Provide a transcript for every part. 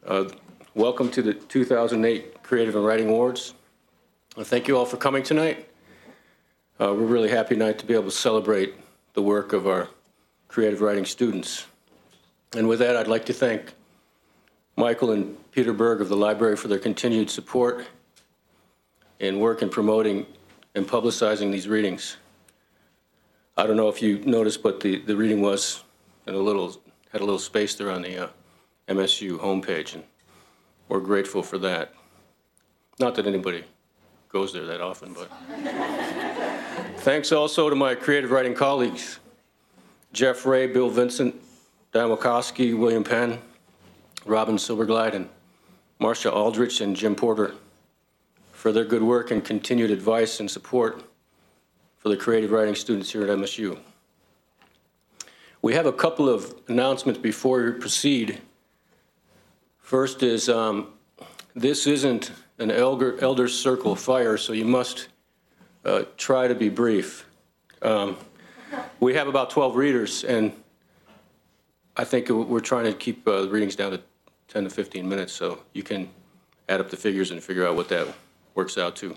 Uh, Welcome to the 2008 Creative and Writing Awards. Thank you all for coming tonight. We're really happy tonight to be able to celebrate the work of our creative writing students. And with that, I'd like to thank Michael and Peter Berg of the library for their continued support in work in promoting and publicizing these readings. I don't know if you noticed, but the reading was had a little space there on the MSU homepage, and we're grateful for that. Not that anybody goes there that often, but thanks also to my creative writing colleagues, Jeff Ray, Bill Vincent, Dan Wachowski, William Penn, Robin Silverglide, and Marcia Aldrich and Jim Porter for their good work and continued advice and support for the creative writing students here at MSU. We have a couple of announcements before we proceed. First is this isn't an elder circle fire, so you must try to be brief. We have about 12 readers, and I think we're trying to keep the readings down to 10 to 15 minutes, so you can add up the figures and figure out what that works out to.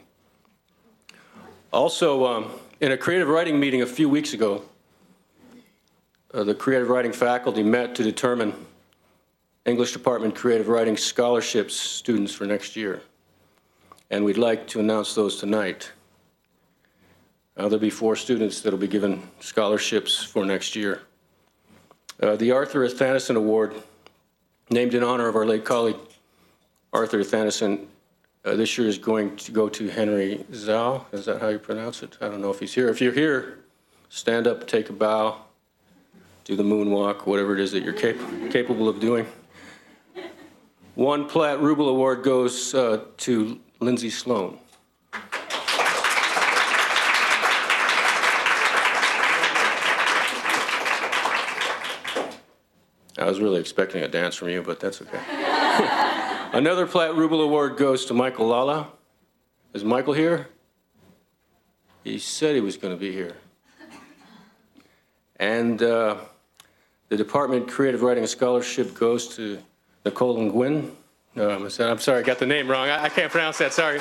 Also, in a creative writing meeting a few weeks ago, the creative writing faculty met to determine English Department Creative Writing Scholarships students for next year. And we'd like to announce those tonight. There'll be 4 students that'll be given scholarships for next year. The Arthur Athanasson Award, named in honor of our late colleague, Arthur Athanasson, this year is going to go to Henry Zhao. Is that how you pronounce it? I don't know if he's here. If you're here, stand up, take a bow, do the moonwalk, whatever it is that you're capable of doing. 1 Platt Ruble Award goes to Lindsay Sloan. I was really expecting a dance from you, but that's okay. Another Platt Ruble Award goes to Michael Lala. Is Michael here? He said he was going to be here. And the Department Creative Writing Scholarship goes to Nicole Nguyen. I'm sorry, I got the name wrong. I can't pronounce that, sorry.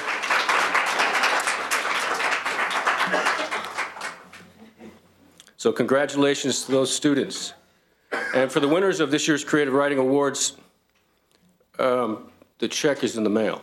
So congratulations to those students. And for the winners of this year's Creative Writing Awards, the check is in the mail.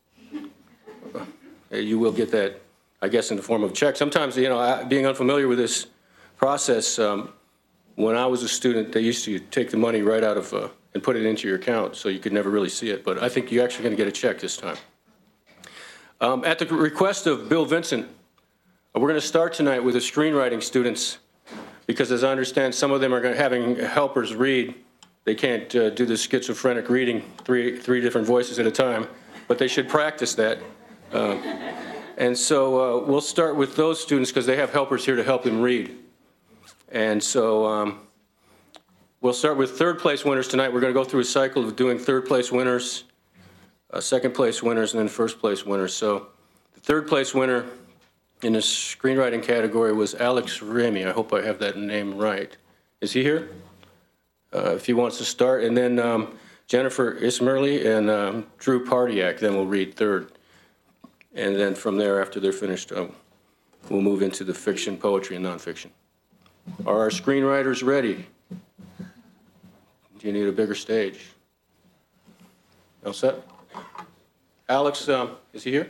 You will get that, I guess, in the form of a check. Sometimes, being unfamiliar with this process, when I was a student, they used to take the money right out of and put it into your account, so you could never really see it. But I think you're actually going to get a check this time. At the request of Bill Vincent, we're going to start tonight with the screenwriting students, because as I understand, some of them are having helpers read. They can't do the schizophrenic reading, three different voices at a time, but they should practice that. And so we'll start with those students because they have helpers here to help them read. And so we'll start with third place winners tonight. We're going to go through a cycle of doing third place winners, second place winners, and then first place winners. So the third place winner in the screenwriting category was Alex Remy. I hope I have that name right. Is he here? If he wants to start. And then Jennifer Ismerly and Drew Pardiak then will read third. And then from there, after they're finished, we'll move into the fiction, poetry, and nonfiction. Are our screenwriters ready? Do you need a bigger stage? All set? Alex, is he here?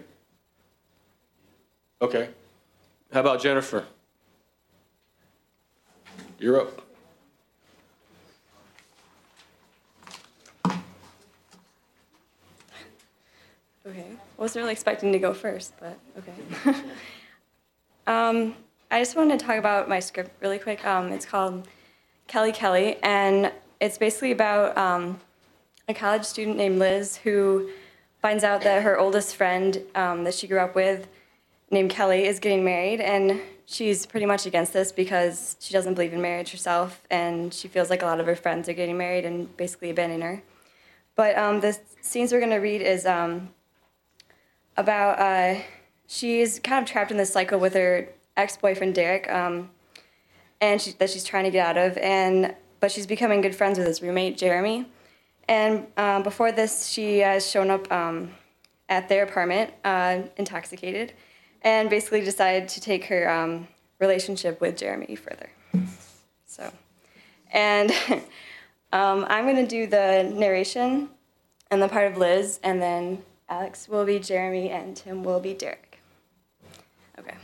Okay. How about Jennifer? You're up. Okay. Wasn't really expecting to go first, but okay. I just wanted to talk about my script really quick. It's called Kelly Kelly, and it's basically about a college student named Liz who finds out that her oldest friend that she grew up with, named Kelly, is getting married, and she's pretty much against this because she doesn't believe in marriage herself, and she feels like a lot of her friends are getting married and basically abandoning her. But the scenes we're going to read is about she's kind of trapped in this cycle with her ex-boyfriend Derek, and that she's trying to get out of, but she's becoming good friends with his roommate Jeremy, And before this, she has shown up at their apartment, intoxicated, and basically decided to take her relationship with Jeremy further. So, and I'm going to do the narration and the part of Liz, and then Alex will be Jeremy, and Tim will be Derek. Okay.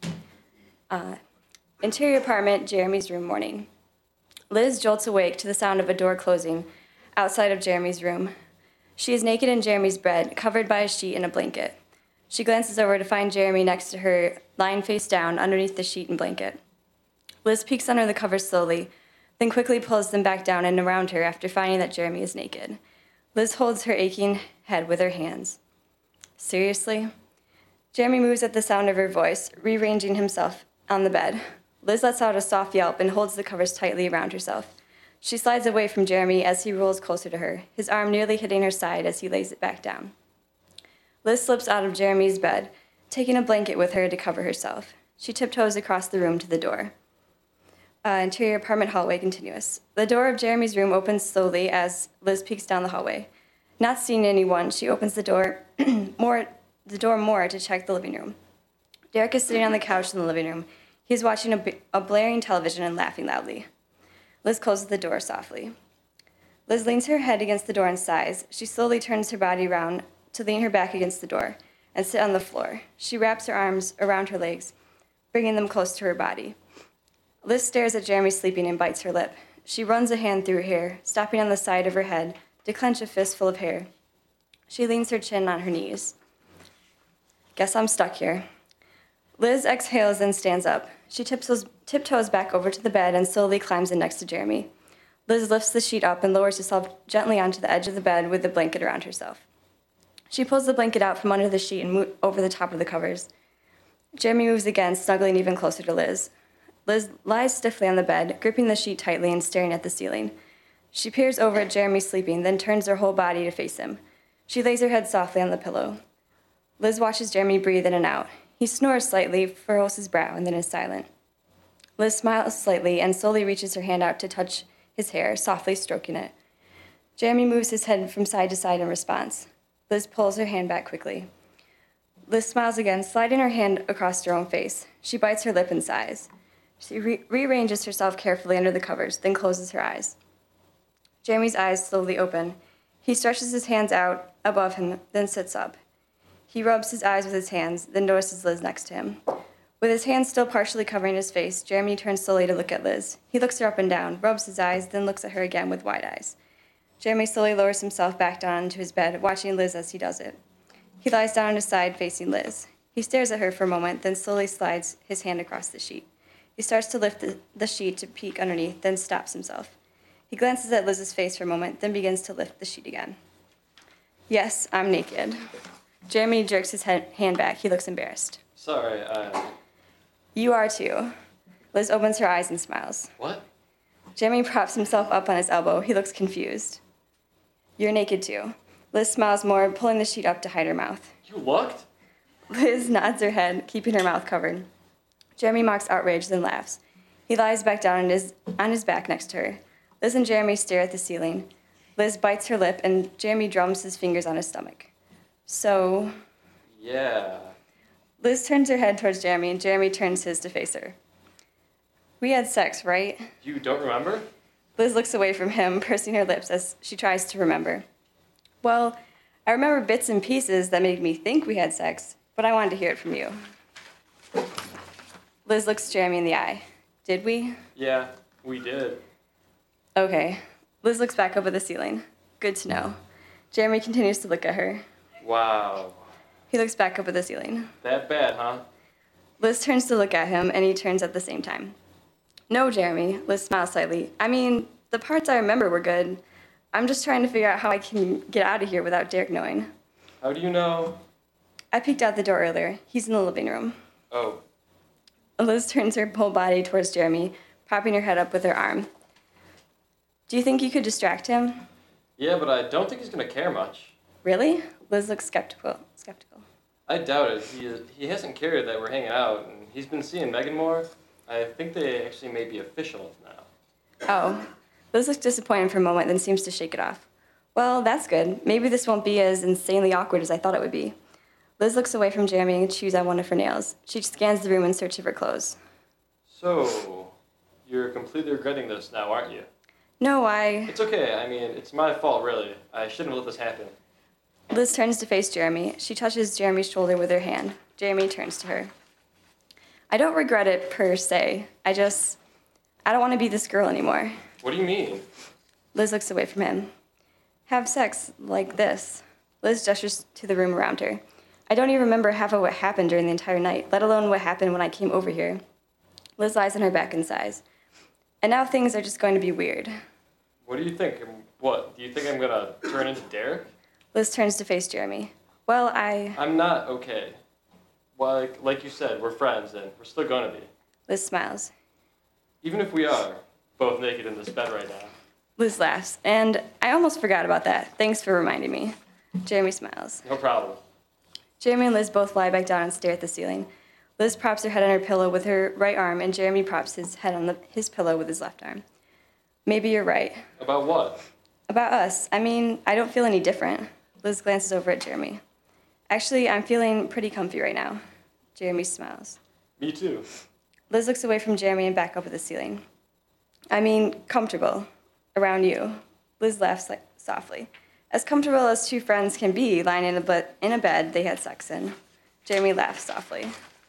Interior apartment, Jeremy's room, morning. Liz jolts awake to the sound of a door closing outside of Jeremy's room. She is naked in Jeremy's bed, covered by a sheet and a blanket. She glances over to find Jeremy next to her, lying face down underneath the sheet and blanket. Liz peeks under the covers slowly, then quickly pulls them back down and around her after finding that Jeremy is naked. Liz holds her aching head with her hands. Seriously? Jeremy moves at the sound of her voice, rearranging himself on the bed. Liz lets out a soft yelp and holds the covers tightly around herself. She slides away from Jeremy as he rolls closer to her, his arm nearly hitting her side as he lays it back down. Liz slips out of Jeremy's bed, taking a blanket with her to cover herself. She tiptoes across the room to the door. Interior apartment hallway continuous. The door of Jeremy's room opens slowly as Liz peeks down the hallway. Not seeing anyone, she opens the door more to check the living room. Derek is sitting on the couch in the living room. He is watching a blaring television and laughing loudly. Liz closes the door softly. Liz leans her head against the door and sighs. She slowly turns her body around to lean her back against the door and sit on the floor. She wraps her arms around her legs, bringing them close to her body. Liz stares at Jeremy sleeping and bites her lip. She runs a hand through her hair, stopping on the side of her head to clench a fistful of hair. She leans her chin on her knees. Guess I'm stuck here. Liz exhales and stands up. She tiptoes back over to the bed and slowly climbs in next to Jeremy. Liz lifts the sheet up and lowers herself gently onto the edge of the bed with the blanket around herself. She pulls the blanket out from under the sheet and over the top of the covers. Jeremy moves again, snuggling even closer to Liz. Liz lies stiffly on the bed, gripping the sheet tightly and staring at the ceiling. She peers over at Jeremy sleeping, then turns her whole body to face him. She lays her head softly on the pillow. Liz watches Jeremy breathe in and out. He snores slightly, furrows his brow, and then is silent. Liz smiles slightly and slowly reaches her hand out to touch his hair, softly stroking it. Jeremy moves his head from side to side in response. Liz pulls her hand back quickly. Liz smiles again, sliding her hand across her own face. She bites her lip and sighs. She rearranges herself carefully under the covers, then closes her eyes. Jeremy's eyes slowly open. He stretches his hands out above him, then sits up. He rubs his eyes with his hands, then notices Liz next to him. With his hands still partially covering his face, Jeremy turns slowly to look at Liz. He looks her up and down, rubs his eyes, then looks at her again with wide eyes. Jeremy slowly lowers himself back down into his bed, watching Liz as he does it. He lies down on his side, facing Liz. He stares at her for a moment, then slowly slides his hand across the sheet. He starts to lift the sheet to peek underneath, then stops himself. He glances at Liz's face for a moment, then begins to lift the sheet again. Yes, I'm naked. Jeremy jerks his hand back. He looks embarrassed. Sorry, You are too. Liz opens her eyes and smiles. What? Jeremy props himself up on his elbow. He looks confused. You're naked too. Liz smiles more, pulling the sheet up to hide her mouth. You looked? Liz nods her head, keeping her mouth covered. Jeremy mocks outrage, then laughs. He lies back down on his back next to her. Liz and Jeremy stare at the ceiling. Liz bites her lip, and Jeremy drums his fingers on his stomach. So... Yeah. Liz turns her head towards Jeremy, and Jeremy turns his to face her. We had sex, right? You don't remember? Liz looks away from him, pursing her lips as she tries to remember. Well, I remember bits and pieces that made me think we had sex, but I wanted to hear it from you. Liz looks Jeremy in the eye. Did we? Yeah, we did. Okay. Liz looks back up at the ceiling. Good to know. Jeremy continues to look at her. Wow. He looks back up at the ceiling. That bad, huh? Liz turns to look at him, and he turns at the same time. No, Jeremy. Liz smiles slightly. I mean, the parts I remember were good. I'm just trying to figure out how I can get out of here without Derek knowing. How do you know? I peeked out the door earlier. He's in the living room. Oh. Liz turns her whole body towards Jeremy, propping her head up with her arm. Do you think you could distract him? Yeah, but I don't think he's going to care much. Really? Liz looks skeptical. I doubt it. He hasn't cared that we're hanging out, and he's been seeing Megan more. I think they actually may be official now. Oh. Liz looks disappointed for a moment, then seems to shake it off. Well, that's good. Maybe this won't be as insanely awkward as I thought it would be. Liz looks away from Jeremy and chews on one of her nails. She scans the room in search of her clothes. So, you're completely regretting this now, aren't you? No, I... It's okay. I mean, it's my fault, really. I shouldn't have let this happen. Liz turns to face Jeremy. She touches Jeremy's shoulder with her hand. Jeremy turns to her. I don't regret it per se. I don't want to be this girl anymore. What do you mean? Liz looks away from him. Have sex like this. Liz gestures to the room around her. I don't even remember half of what happened during the entire night, let alone what happened when I came over here. Liz lies on her back and sighs. And now things are just going to be weird. What do you think? What? Do you think I'm gonna turn into Derek? Liz turns to face Jeremy. Well, I'm not okay. Well, like you said, we're friends, and we're still gonna be. Liz smiles. Even if we are both naked in this bed right now. Liz laughs. And I almost forgot about that. Thanks for reminding me. Jeremy smiles. No problem. Jeremy and Liz both lie back down and stare at the ceiling. Liz props her head on her pillow with her right arm, and Jeremy props his head on his pillow with his left arm. Maybe you're right. About what? About us. I mean, I don't feel any different. Liz glances over at Jeremy. Actually, I'm feeling pretty comfy right now. Jeremy smiles. Me too. Liz looks away from Jeremy and back up at the ceiling. I mean, comfortable. Around you. Liz laughs softly. As comfortable as two friends can be lying in a bed they had sex in. Jeremy laughs softly.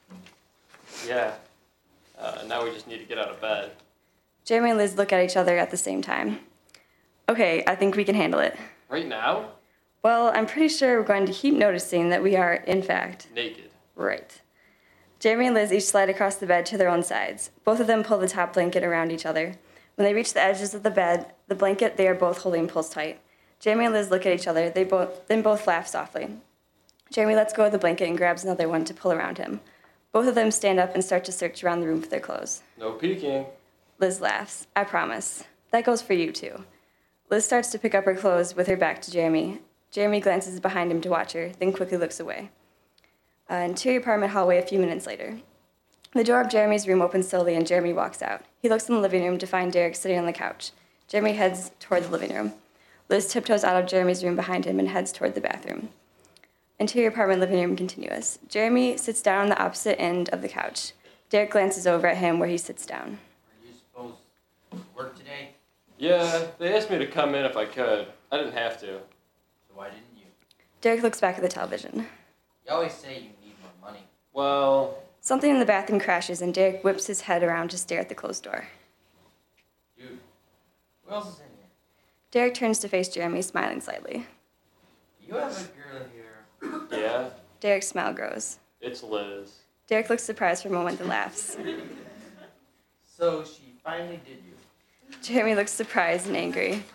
Yeah. Now we just need to get out of bed. Jeremy and Liz look at each other at the same time. Okay, I think we can handle it. Right now? Well, I'm pretty sure we're going to keep noticing that we are, in fact, Naked. right. Jeremy and Liz each slide across the bed to their own sides. Both of them pull the top blanket around each other. When they reach the edges of the bed, the blanket they are both holding pulls tight. Jeremy and Liz look at each other. They both laugh softly. Jeremy lets go of the blanket and grabs another one to pull around him. Both of them stand up and start to search around the room for their clothes. No peeking. Liz laughs. I promise. That goes for you, too. Liz starts to pick up her clothes with her back to Jeremy. Jeremy glances behind him to watch her, then quickly looks away. Interior apartment hallway a few minutes later. The door of Jeremy's room opens slowly and Jeremy walks out. He looks in the living room to find Derek sitting on the couch. Jeremy heads toward the living room. Liz tiptoes out of Jeremy's room behind him and heads toward the bathroom. Interior apartment living room continuous. Jeremy sits down on the opposite end of the couch. Derek glances over at him where he sits down. Are you supposed to work today? Yeah, they asked me to come in if I could. I didn't have to. So why didn't you? Derek looks back at the television. You always say you need more money. Well, Something in the bathroom crashes and Derek whips his head around to stare at the closed door. Dude, who else is in here? Derek turns to face Jeremy, smiling slightly. Do you have a girl here? yeah, Derek's smile grows. it's Liz. Derek looks surprised for a moment and laughs. So she finally did you. Jeremy looks surprised and angry.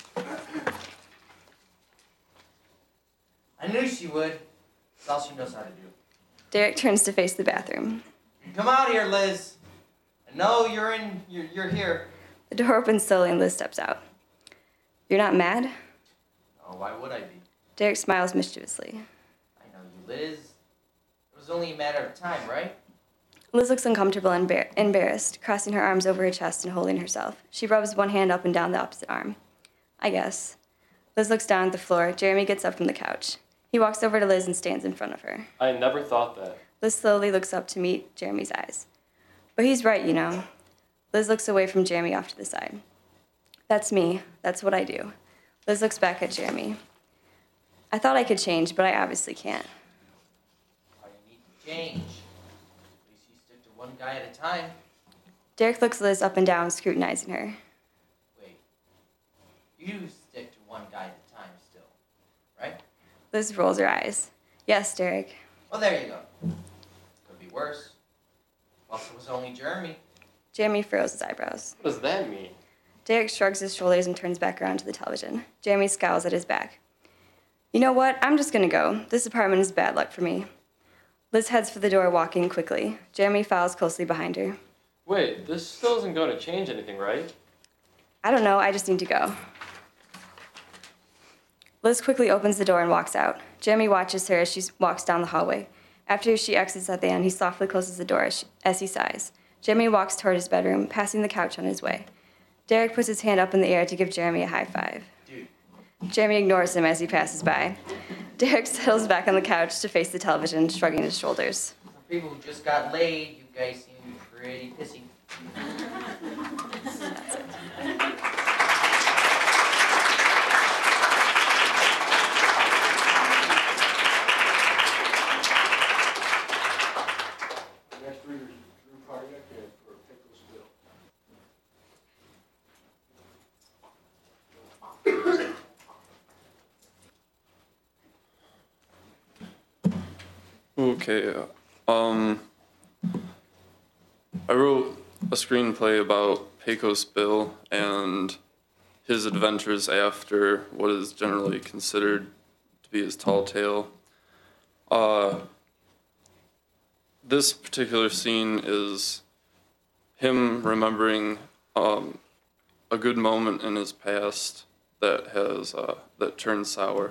I knew she would. That's all she knows how to do. Derek turns to face the bathroom. Come out here, Liz. I know you're here. The door opens slowly and Liz steps out. You're not mad? Oh, why would I be? Derek smiles mischievously. I know you, Liz. It was only a matter of time, right? Liz looks uncomfortable and embarrassed, crossing her arms over her chest and holding herself. She rubs one hand up and down the opposite arm. I guess. Liz looks down at the floor. Jeremy gets up from the couch. He walks over to Liz and stands in front of her. I never thought that. Liz slowly looks up to meet Jeremy's eyes. But he's right, you know. Liz looks away from Jeremy off to the side. That's me. That's what I do. Liz looks back at Jeremy. I thought I could change, but I obviously can't. Why you need to change? At least you stick to one guy at a time. Derek looks Liz up and down, scrutinizing her. Wait. You stick to one guy at a time still, right? Liz rolls her eyes. Yes, Derek. Well, there you go. Could be worse. Well, it was only Jeremy. Jeremy furrows his eyebrows. What does that mean? Derek shrugs his shoulders and turns back around to the television. Jeremy scowls at his back. You know what? I'm just gonna go. This apartment is bad luck for me. Liz heads for the door, walking quickly. Jeremy follows closely behind her. Wait, this still isn't going to change anything, right? I don't know, I just need to go. Liz quickly opens the door and walks out. Jeremy watches her as she walks down the hallway. After she exits at the end, he softly closes the door as he sighs. Jeremy walks toward his bedroom, passing the couch on his way. Derek puts his hand up in the air to give Jeremy a high five. Dude, Jeremy ignores him as he passes by. Derek settles back on the couch to face the television, shrugging his shoulders. For people who just got laid, you guys seem pretty pissy. That's it. Next reader is Drew Cardiac for Pickles Bill. Okay, I wrote a screenplay about Pecos Bill and his adventures after what is generally considered to be his tall tale. This particular scene is him remembering a good moment in his past that has that turned sour.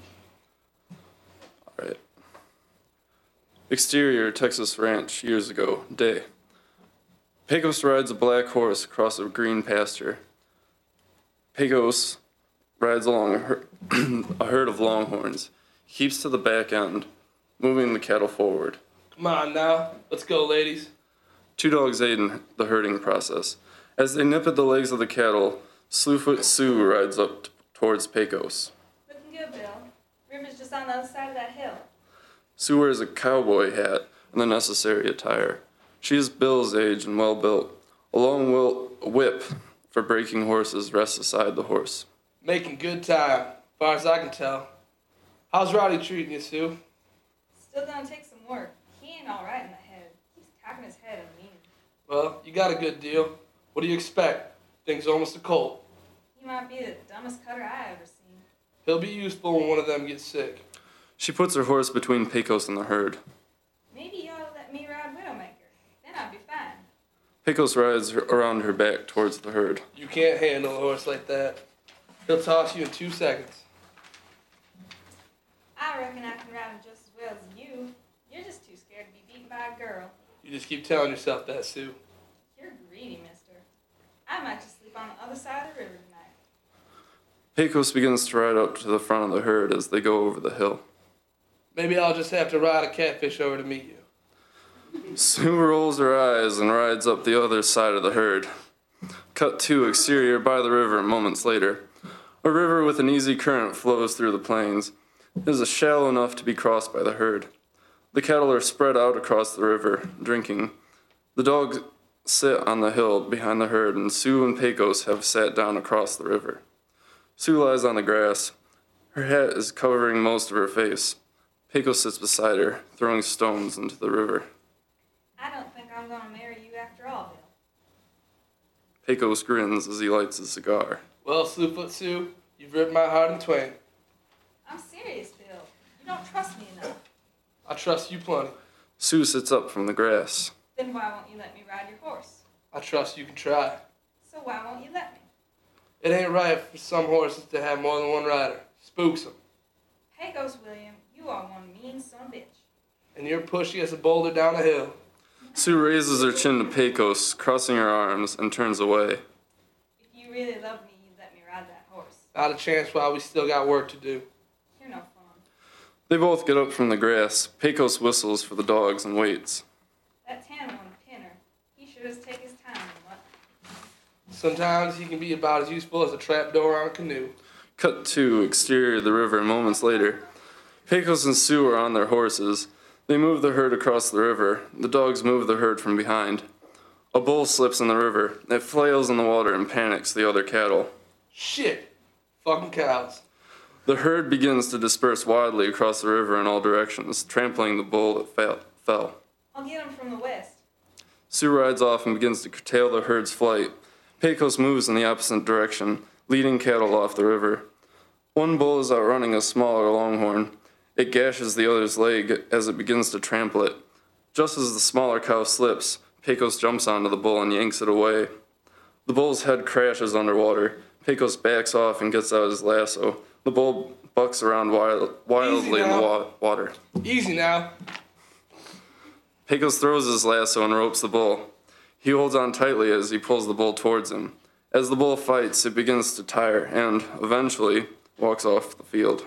All right. Exterior, Texas ranch, years ago, day. Pecos rides a black horse across a green pasture. Pecos rides along a herd of longhorns. He keeps to the back end, moving the cattle forward. Come on now, let's go, ladies. Two dogs aid in the herding process. As they nip at the legs of the cattle, Slewfoot Sue rides up towards Pecos. Looking good, Bill. River's just on the other side of that hill. Sue wears a cowboy hat and the necessary attire. She is Bill's age and well built. A long whip for breaking horses rests aside the horse. Making good time, far as I can tell. How's Rowdy treating you, Sue? Still gonna take some work. He ain't all right in the head. He's cocking his head and mean. Well, you got a good deal. What do you expect? Thing's almost a colt. He might be the dumbest cutter I ever seen. He'll be useful when one of them gets sick. She puts her horse between Pecos and the herd. Maybe you ought to let me ride Widowmaker. Then I'll be fine. Pecos rides around her back towards the herd. You can't handle a horse like that. He'll toss you in 2 seconds. I reckon I can ride him just as well as you. You're just too scared to be beaten by a girl. You just keep telling yourself that, Sue. You're greedy, mister. I might just sleep on the other side of the river tonight. Pecos begins to ride up to the front of the herd as they go over the hill. Maybe I'll just have to ride a catfish over to meet you. Sue rolls her eyes and rides up the other side of the herd. Cut to exterior by the river moments later. A river with an easy current flows through the plains. It is shallow enough to be crossed by the herd. The cattle are spread out across the river, drinking. The dogs sit on the hill behind the herd, and Sue and Pecos have sat down across the river. Sue lies on the grass. Her hat is covering most of her face. Pecos sits beside her, throwing stones into the river. I don't think I'm gonna marry you after all, Bill. Pecos grins as he lights his cigar. Well, Slewfoot Sue, you've ripped my heart in twain. I'm serious, Bill. You don't trust me enough. I trust you plenty. Sue sits up from the grass. Then why won't you let me ride your horse? I trust you can try. So why won't you let me? It ain't right for some horses to have more than one rider. Spooks them. Pecos, William, you are one mean son of a bitch. And you're pushy as a boulder down a hill. Sue raises her chin to Pecos, crossing her arms, and turns away. If you really love me, you'd let me ride that horse. Not a chance while we still got work to do. You're no fun. They both get up from the grass. Pecos whistles for the dogs and waits. That tan one, Pinner, he sure does take his time and what? Sometimes he can be about as useful as a trapdoor on a canoe. Cut to exterior of the river moments later. Pecos and Sue are on their horses. They move the herd across the river. The dogs move the herd from behind. A bull slips in the river. It flails in the water and panics the other cattle. Shit! Fucking cows. The herd begins to disperse wildly across the river in all directions, trampling the bull that fell. I'll get him from the west. Sue rides off and begins to curtail the herd's flight. Pecos moves in the opposite direction, leading cattle off the river. One bull is outrunning a smaller longhorn. It gashes the other's leg as it begins to trample it. Just as the smaller cow slips, Pecos jumps onto the bull and yanks it away. The bull's head crashes underwater. Pecos backs off and gets out his lasso. The bull bucks around wildly in the water. Easy now. Pecos throws his lasso and ropes the bull. He holds on tightly as he pulls the bull towards him. As the bull fights, it begins to tire, and, eventually, walks off the field.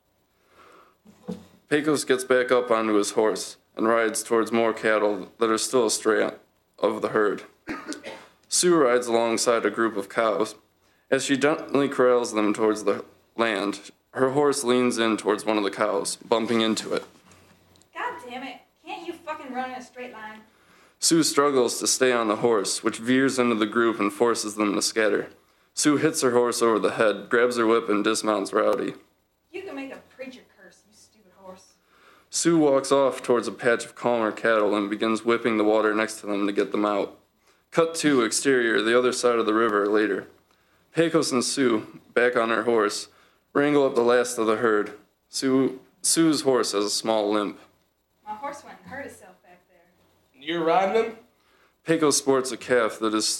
Pecos gets back up onto his horse and rides towards more cattle that are still astray of the herd. Sue rides alongside a group of cows. As she gently corrals them towards the land, her horse leans in towards one of the cows, bumping into it. God damn it. Can't you fucking run in a straight line? Sue struggles to stay on the horse, which veers into the group and forces them to scatter. Sue hits her horse over the head, grabs her whip, and dismounts Rowdy. You can make a preacher curse, you stupid horse. Sue walks off towards a patch of calmer cattle and begins whipping the water next to them to get them out. Cut to exterior, the other side of the river later. Pecos and Sue, back on her horse, wrangle up the last of the herd. Sue's horse has a small limp. My horse went and hurt itself back there. You're riding him? Pecos spots a calf that is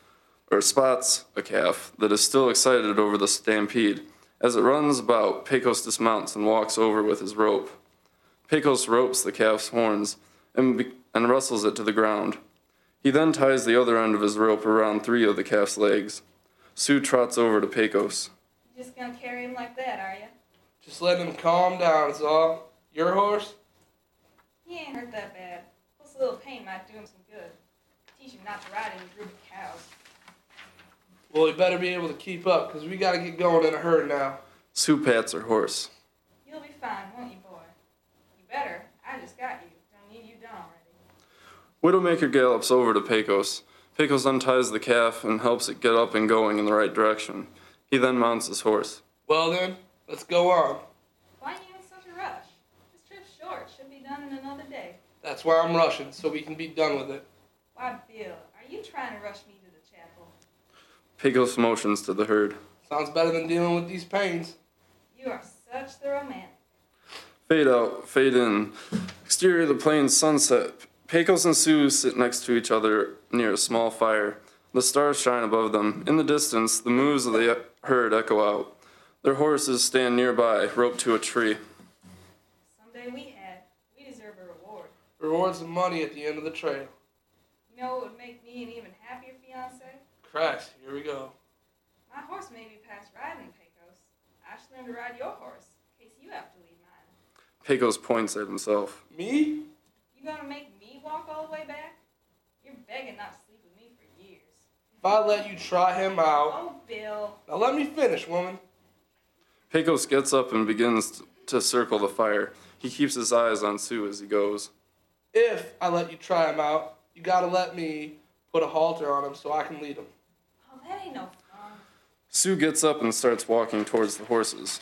still excited over the stampede. As it runs about, Pecos dismounts and walks over with his rope. Pecos ropes the calf's horns and wrestles it to the ground. He then ties the other end of his rope around 3 of the calf's legs. Sue trots over to Pecos. You just gonna carry him like that, are you? Just letting him calm down is all. Your horse? He ain't hurt that bad. Plus a little pain might do him some good. Teach him not to ride in a group of cows. Well, he better be able to keep up, because we got to get going in a herd now. Sue pats her horse. You'll be fine, won't you, boy? You better. I just got you. Don't need you done already. Widowmaker gallops over to Pecos. Pecos unties the calf and helps it get up and going in the right direction. He then mounts his horse. Well then, let's go on. Why are you in such a rush? This trip's short. Should be done in another day. That's why I'm rushing, so we can be done with it. Why, Bill, are you trying to rush me to the chapel? Pecos motions to the herd. Sounds better than dealing with these pains. You are such the romantic. Fade out, fade in. Exterior of the plains sunset. Pecos and Sue sit next to each other near a small fire. The stars shine above them. In the distance, the moves of the herd echo out. Their horses stand nearby, roped to a tree. Someday we deserve a reward. Rewards and money at the end of the trail. You know what would make me an even happier fiance? Christ, here we go. My horse may be past riding, Pecos. I should learn to ride your horse, in case you have to leave mine. Pecos points at himself. Me? You gonna make me walk all the way back? You're begging not to sleep with me for years. If I let you try him out. Oh, Bill. Now let me finish, woman. Pecos gets up and begins to circle the fire. He keeps his eyes on Sue as he goes. If I let you try him out, you gotta let me put a halter on him so I can lead him. Oh, that ain't no fun. Sue gets up and starts walking towards the horses.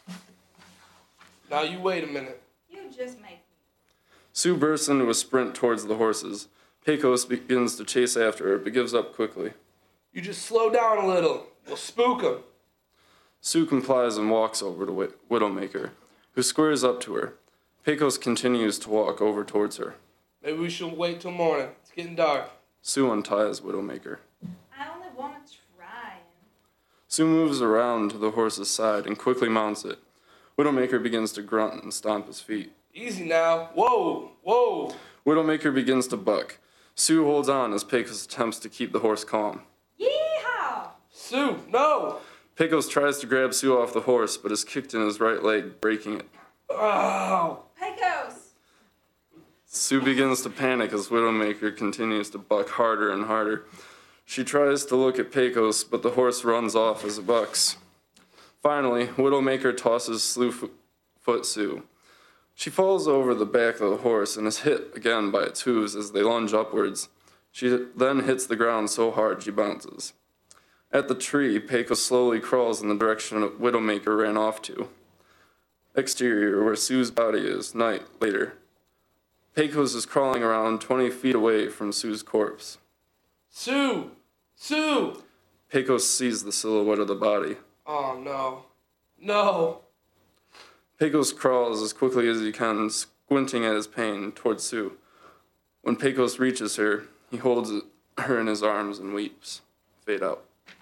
Now you wait a minute. You just make me. Sue bursts into a sprint towards the horses. Pecos begins to chase after her, but gives up quickly. You just slow down a little. You'll spook him. Sue complies and walks over to Widowmaker, who squares up to her. Pecos continues to walk over towards her. Maybe we should wait till morning. It's getting dark. Sue unties Widowmaker. I only want to try. Sue moves around to the horse's side and quickly mounts it. Widowmaker begins to grunt and stomp his feet. Easy now. Whoa, whoa. Widowmaker begins to buck. Sue holds on as Pecos attempts to keep the horse calm. Yeehaw! Sue, no. Pecos tries to grab Sue off the horse, but is kicked in his right leg, breaking it. Oh. Pecos! Sue begins to panic as Widowmaker continues to buck harder and harder. She tries to look at Pecos, but the horse runs off as it bucks. Finally, Widowmaker tosses Slewfoot Sue. She falls over the back of the horse and is hit again by its hooves as they lunge upwards. She then hits the ground so hard she bounces. At the tree, Pecos slowly crawls in the direction Widowmaker ran off to. Exterior, where Sue's body is, night later. Pecos is crawling around 20 feet away from Sue's corpse. Sue! Sue! Pecos sees the silhouette of the body. Oh, no. No. Pecos crawls as quickly as he can, squinting at his pain, towards Sue. When Pecos reaches her, he holds her in his arms and weeps. Fade out.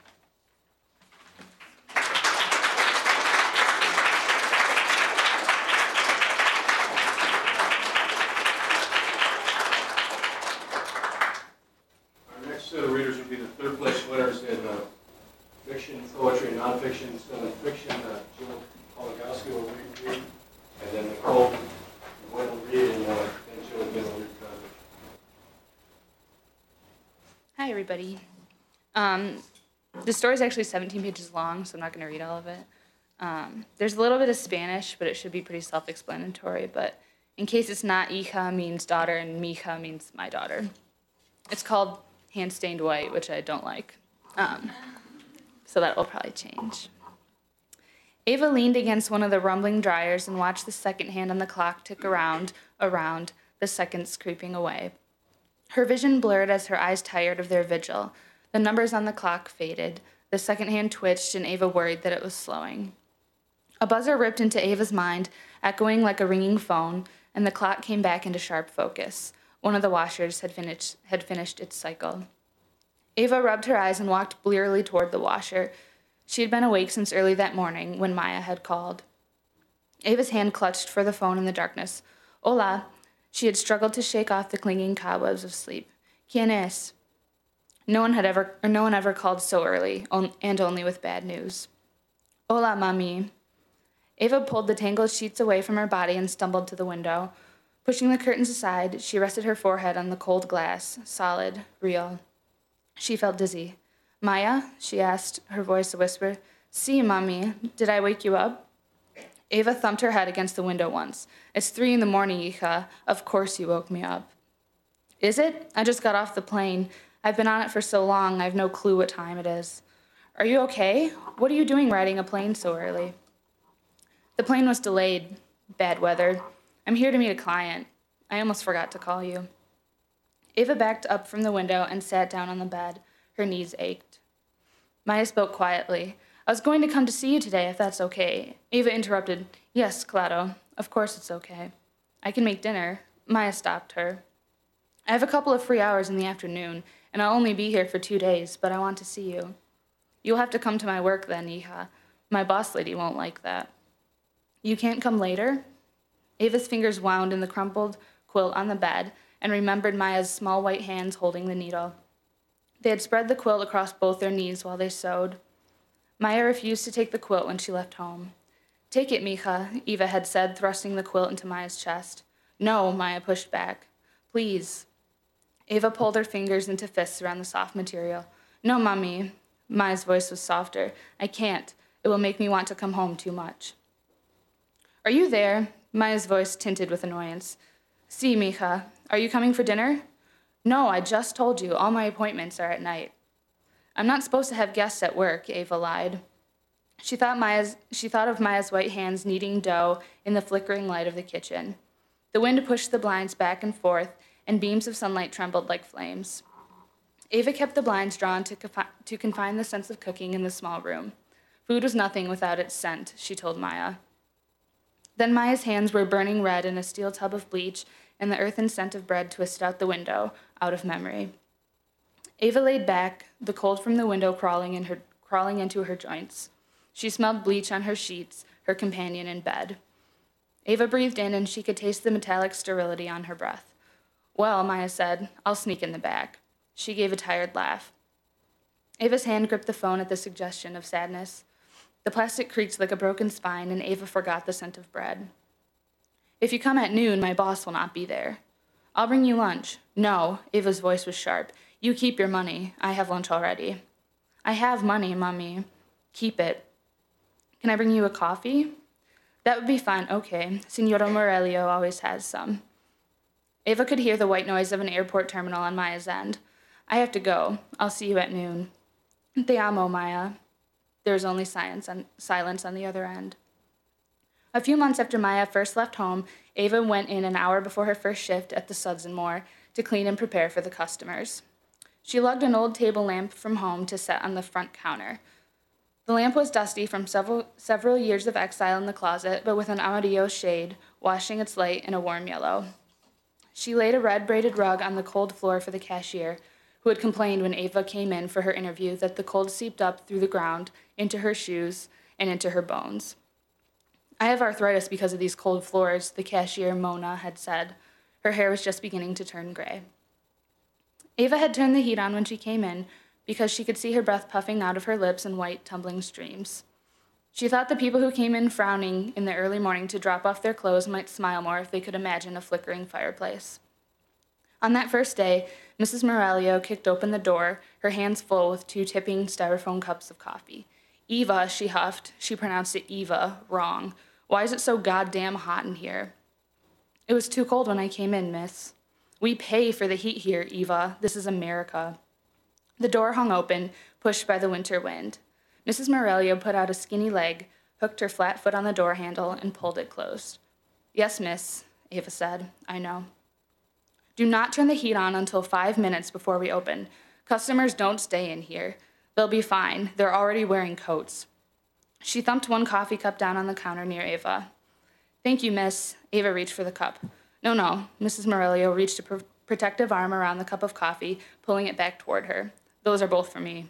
Our next readers will be the third place winners in fiction, poetry, and nonfiction. So in fiction, Jill everybody. The story is actually 17 pages long, so I'm not going to read all of it. There's a little bit of Spanish, but it should be pretty self-explanatory. But in case it's not, hija means daughter, and mija means my daughter. It's called Hand-Stained White, which I don't like. So that will probably change. Ava leaned against one of the rumbling dryers and watched the second hand on the clock tick around, the seconds creeping away. Her vision blurred as her eyes tired of their vigil. The numbers on the clock faded. The second hand twitched, and Ava worried that it was slowing. A buzzer ripped into Ava's mind, echoing like a ringing phone, and the clock came back into sharp focus. One of the washers had finished its cycle. Ava rubbed her eyes and walked blearily toward the washer. She had been awake since early that morning when Maya had called. Ava's hand clutched for the phone in the darkness. Hola. She had struggled to shake off the clinging cobwebs of sleep. ¿Quién es? No one ever called so early, and only with bad news. Hola, mami. Ava pulled the tangled sheets away from her body and stumbled to the window. Pushing the curtains aside, she rested her forehead on the cold glass, solid, real. She felt dizzy. Maya? She asked, her voice a whisper. Si, mami. Did I wake you up? Ava thumped her head against the window once. It's 3 a.m, hija. Of course you woke me up. Is it? I just got off the plane. I've been on it for so long, I've no clue what time it is. Are you okay? What are you doing riding a plane so early? The plane was delayed. Bad weather. I'm here to meet a client. I almost forgot to call you. Ava backed up from the window and sat down on the bed. Her knees ached. Maya spoke quietly. I was going to come to see you today, if that's okay. Ava interrupted. Yes, claro. Of course it's okay. I can make dinner. Maya stopped her. I have a couple of free hours in the afternoon, and I'll only be here for 2 days, but I want to see you. You'll have to come to my work then, hija. My boss lady won't like that. You can't come later? Ava's fingers wound in the crumpled quilt on the bed and remembered Maya's small white hands holding the needle. They had spread the quilt across both their knees while they sewed. Maya refused to take the quilt when she left home. Take it, mija, Eva had said, thrusting the quilt into Maya's chest. No, Maya pushed back. Please. Ava pulled her fingers into fists around the soft material. No, mommy. Maya's voice was softer. I can't. It will make me want to come home too much. Are you there? Maya's voice tinted with annoyance. Si, mija. Are you coming for dinner? No, I just told you. All my appointments are at night. I'm not supposed to have guests at work, Ava lied. She thought of Maya's white hands kneading dough in the flickering light of the kitchen. The wind pushed the blinds back and forth, and beams of sunlight trembled like flames. Ava kept the blinds drawn to confine the sense of cooking in the small room. Food was nothing without its scent, she told Maya. Then Maya's hands were burning red in a steel tub of bleach, and the earthen scent of bread twisted out the window, out of memory. Ava laid back, the cold from the window crawling into her joints. She smelled bleach on her sheets, her companion in bed. Ava breathed in, and she could taste the metallic sterility on her breath. Well, Maya said, I'll sneak in the back. She gave a tired laugh. Ava's hand gripped the phone at the suggestion of sadness. The plastic creaked like a broken spine, and Ava forgot the scent of bread. If you come at noon, my boss will not be there. I'll bring you lunch. No, Ava's voice was sharp. You keep your money. I have lunch already. I have money, Mommy. Keep it. Can I bring you a coffee? That would be fine. Okay. Senora Morello always has some. Ava could hear the white noise of an airport terminal on Maya's end. I have to go. I'll see you at noon. Te amo, Maya. There was only silence on the other end. A few months after Maya first left home, Ava went in an hour before her first shift at the Suds and More to clean and prepare for the customers. She lugged an old table lamp from home to set on the front counter. The lamp was dusty from several years of exile in the closet, but with an amarillo shade, washing its light in a warm yellow. She laid a red braided rug on the cold floor for the cashier, who had complained when Ava came in for her interview that the cold seeped up through the ground, into her shoes, and into her bones. I have arthritis because of these cold floors, the cashier, Mona, had said. Her hair was just beginning to turn gray. Ava had turned the heat on when she came in because she could see her breath puffing out of her lips in white, tumbling streams. She thought the people who came in frowning in the early morning to drop off their clothes might smile more if they could imagine a flickering fireplace. On that first day, Mrs. Morello kicked open the door, her hands full with 2 tipping styrofoam cups of coffee. Eva, she huffed. She pronounced it Eva, wrong. Why is it so goddamn hot in here? It was too cold when I came in, miss. We pay for the heat here, Eva. This is America. The door hung open, pushed by the winter wind. Mrs. Morello put out a skinny leg, hooked her flat foot on the door handle, and pulled it closed. Yes, miss, Eva said. I know. Do not turn the heat on until 5 minutes before we open. Customers don't stay in here. They'll be fine. They're already wearing coats. She thumped 1 coffee cup down on the counter near Eva. Thank you, miss. Eva reached for the cup. No. Mrs. Morello reached a protective arm around the cup of coffee, pulling it back toward her. Those are both for me.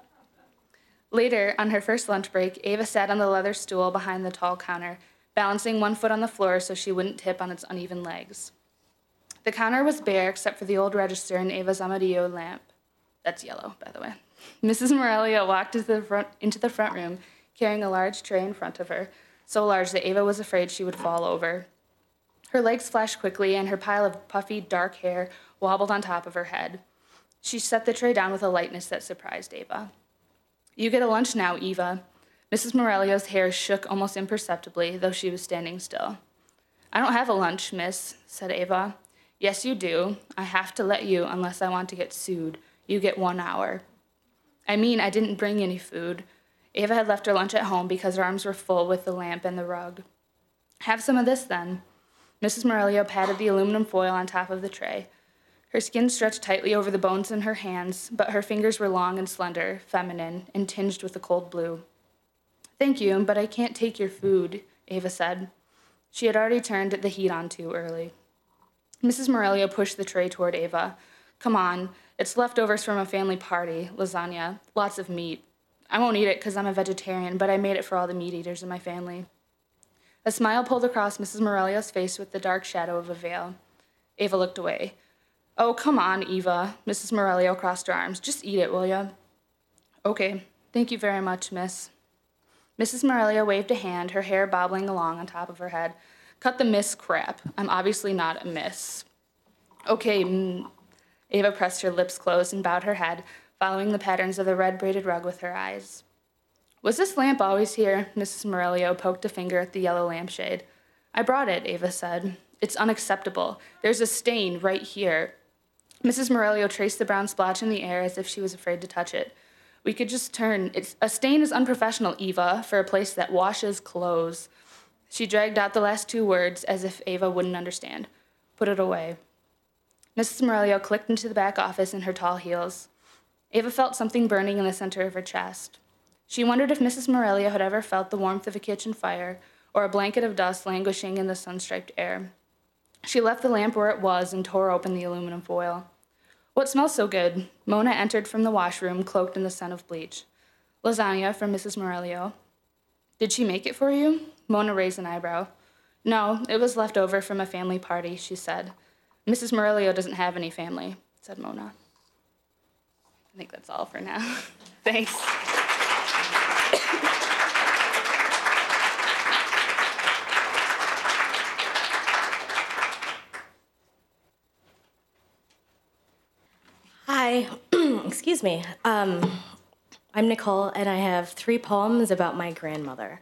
Later, on her first lunch break, Eva sat on the leather stool behind the tall counter, balancing 1 foot on the floor so she wouldn't tip on its uneven legs. The counter was bare except for the old register and Eva's Amarillo lamp. That's yellow, by the way. Mrs. Morello walked into the front room, carrying a large tray in front of her, so large that Eva was afraid she would fall over. Her legs flashed quickly, and her pile of puffy, dark hair wobbled on top of her head. She set the tray down with a lightness that surprised Eva. You get a lunch now, Eva. Mrs. Morello's hair shook almost imperceptibly, though she was standing still. I don't have a lunch, miss, said Eva. Yes, you do. I have to let you unless I want to get sued. You get 1 hour. I mean, I didn't bring any food. Eva had left her lunch at home because her arms were full with the lamp and the rug. Have some of this, then. Mrs. Morello patted the aluminum foil on top of the tray. Her skin stretched tightly over the bones in her hands, but her fingers were long and slender, feminine, and tinged with a cold blue. Thank you, but I can't take your food, Eva said. She had already turned the heat on too early. Mrs. Morello pushed the tray toward Eva. Come on, it's leftovers from a family party, lasagna, lots of meat. I won't eat it because I'm a vegetarian, but I made it for all the meat eaters in my family. A smile pulled across Mrs. Morello's face with the dark shadow of a veil. Eva looked away. Oh, come on, Eva. Mrs. Morello crossed her arms. Just eat it, will ya? Okay. Thank you very much, miss. Mrs. Morello waved a hand, her hair bobbling along on top of her head. Cut the miss crap. I'm obviously not a miss. Okay, Eva pressed her lips closed and bowed her head, following the patterns of the red braided rug with her eyes. Was this lamp always here? Mrs. Morello poked a finger at the yellow lampshade. I brought it, Eva said. It's unacceptable. There's a stain right here. Mrs. Morello traced the brown splotch in the air as if she was afraid to touch it. We could just turn. A stain is unprofessional, Eva, for a place that washes clothes. She dragged out the last 2 words as if Eva wouldn't understand. Put it away. Mrs. Morello clicked into the back office in her tall heels. Eva felt something burning in the center of her chest. She wondered if Mrs. Morello had ever felt the warmth of a kitchen fire or a blanket of dust languishing in the sun-striped air. She left the lamp where it was and tore open the aluminum foil. What smells so good? Mona entered from the washroom, cloaked in the scent of bleach. Lasagna from Mrs. Morello. Did she make it for you? Mona raised an eyebrow. No, it was left over from a family party, she said. Mrs. Morello doesn't have any family, said Mona. I think that's all for now. Thanks. Hi, excuse me. I'm Nicole, and I have 3 poems about my grandmother.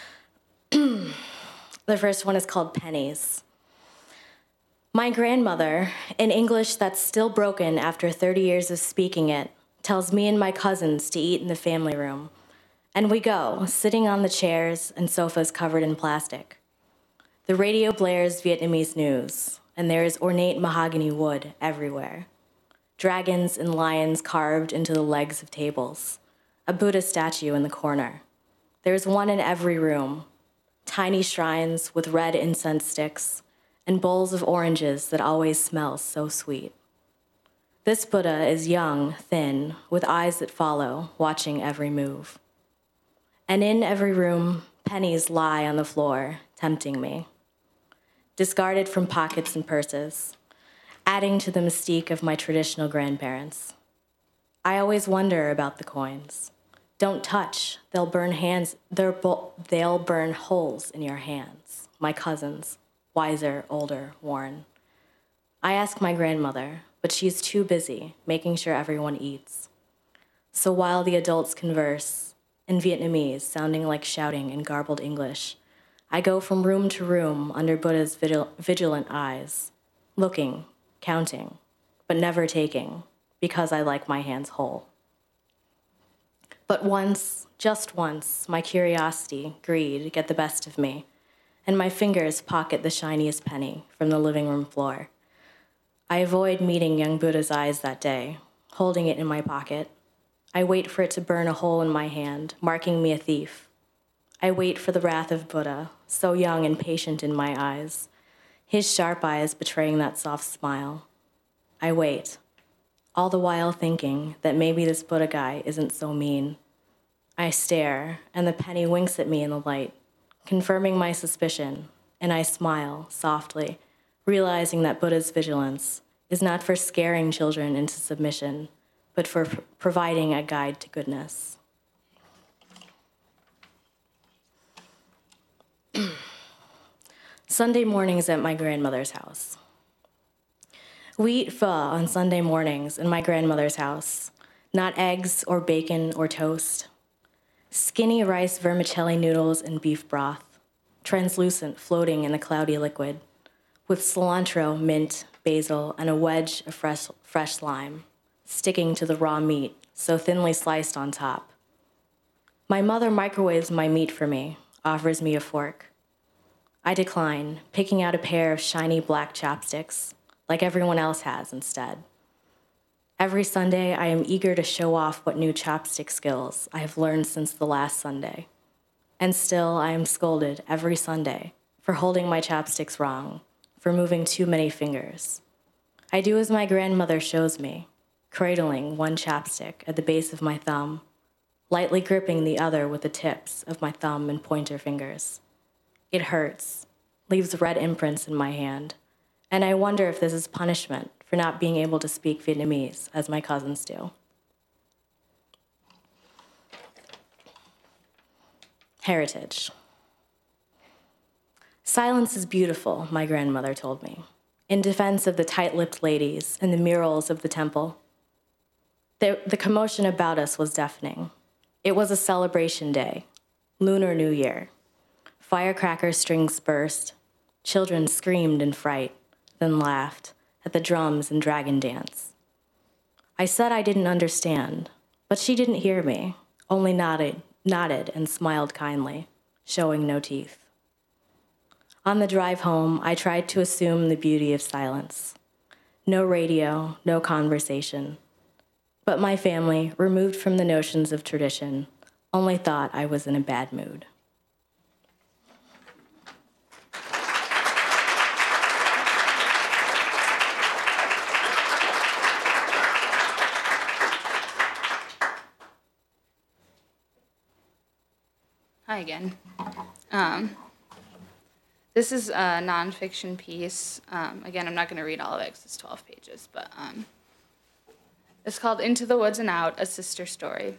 The first one is called Pennies. My grandmother, in English that's still broken after 30 years of speaking it, tells me and my cousins to eat in the family room. And we go, sitting on the chairs and sofas covered in plastic. The radio blares Vietnamese news, and there is ornate mahogany wood everywhere. Dragons and lions carved into the legs of tables. A Buddha statue in the corner. There's one in every room. Tiny shrines with red incense sticks and bowls of oranges that always smell so sweet. This Buddha is young, thin, with eyes that follow, watching every move. And in every room, pennies lie on the floor, tempting me. Discarded from pockets and purses, adding to the mystique of my traditional grandparents. I always wonder about the coins. Don't touch, they'll burn they'll burn holes in your hands. My cousins, wiser, older, worn. I ask my grandmother, but she's too busy making sure everyone eats. So while the adults converse in Vietnamese, sounding like shouting in garbled English, I go from room to room under Buddha's vigilant eyes, looking, counting, but never taking, because I like my hands whole. But once, just once, my curiosity, greed get the best of me, and my fingers pocket the shiniest penny from the living room floor. I avoid meeting young Buddha's eyes that day, holding it in my pocket. I wait for it to burn a hole in my hand, marking me a thief. I wait for the wrath of Buddha, so young and patient in my eyes, his sharp eyes betraying that soft smile. I wait, all the while thinking that maybe this Buddha guy isn't so mean. I stare, and the penny winks at me in the light, confirming my suspicion, and I smile softly, realizing that Buddha's vigilance is not for scaring children into submission, but for providing a guide to goodness. Sunday mornings at my grandmother's house. We eat pho on Sunday mornings in my grandmother's house, not eggs or bacon or toast. Skinny rice vermicelli noodles and beef broth, translucent floating in the cloudy liquid, with cilantro, mint, basil, and a wedge of fresh lime, sticking to the raw meat, so thinly sliced on top. My mother microwaves my meat for me, offers me a fork. I decline, picking out a pair of shiny black chopsticks, like everyone else has instead. Every Sunday, I am eager to show off what new chopstick skills I have learned since the last Sunday. And still, I am scolded every Sunday for holding my chopsticks wrong, for moving too many fingers. I do as my grandmother shows me, cradling one chopstick at the base of my thumb, lightly gripping the other with the tips of my thumb and pointer fingers. It hurts, leaves red imprints in my hand, and I wonder if this is punishment for not being able to speak Vietnamese as my cousins do. Heritage. Silence is beautiful, my grandmother told me, in defense of the tight-lipped ladies and the murals of the temple. The commotion about us was deafening. It was a celebration day, Lunar New Year. Firecracker strings burst. Children screamed in fright, then laughed at the drums and dragon dance. I said I didn't understand, but she didn't hear me, only nodded and smiled kindly, showing no teeth. On the drive home, I tried to assume the beauty of silence. No radio, no conversation. But my family, removed from the notions of tradition, only thought I was in a bad mood. Hi again. This is a nonfiction piece. Again, I'm not going to read all of it because it's 12 pages, but it's called Into the Woods and Out, A Sister Story.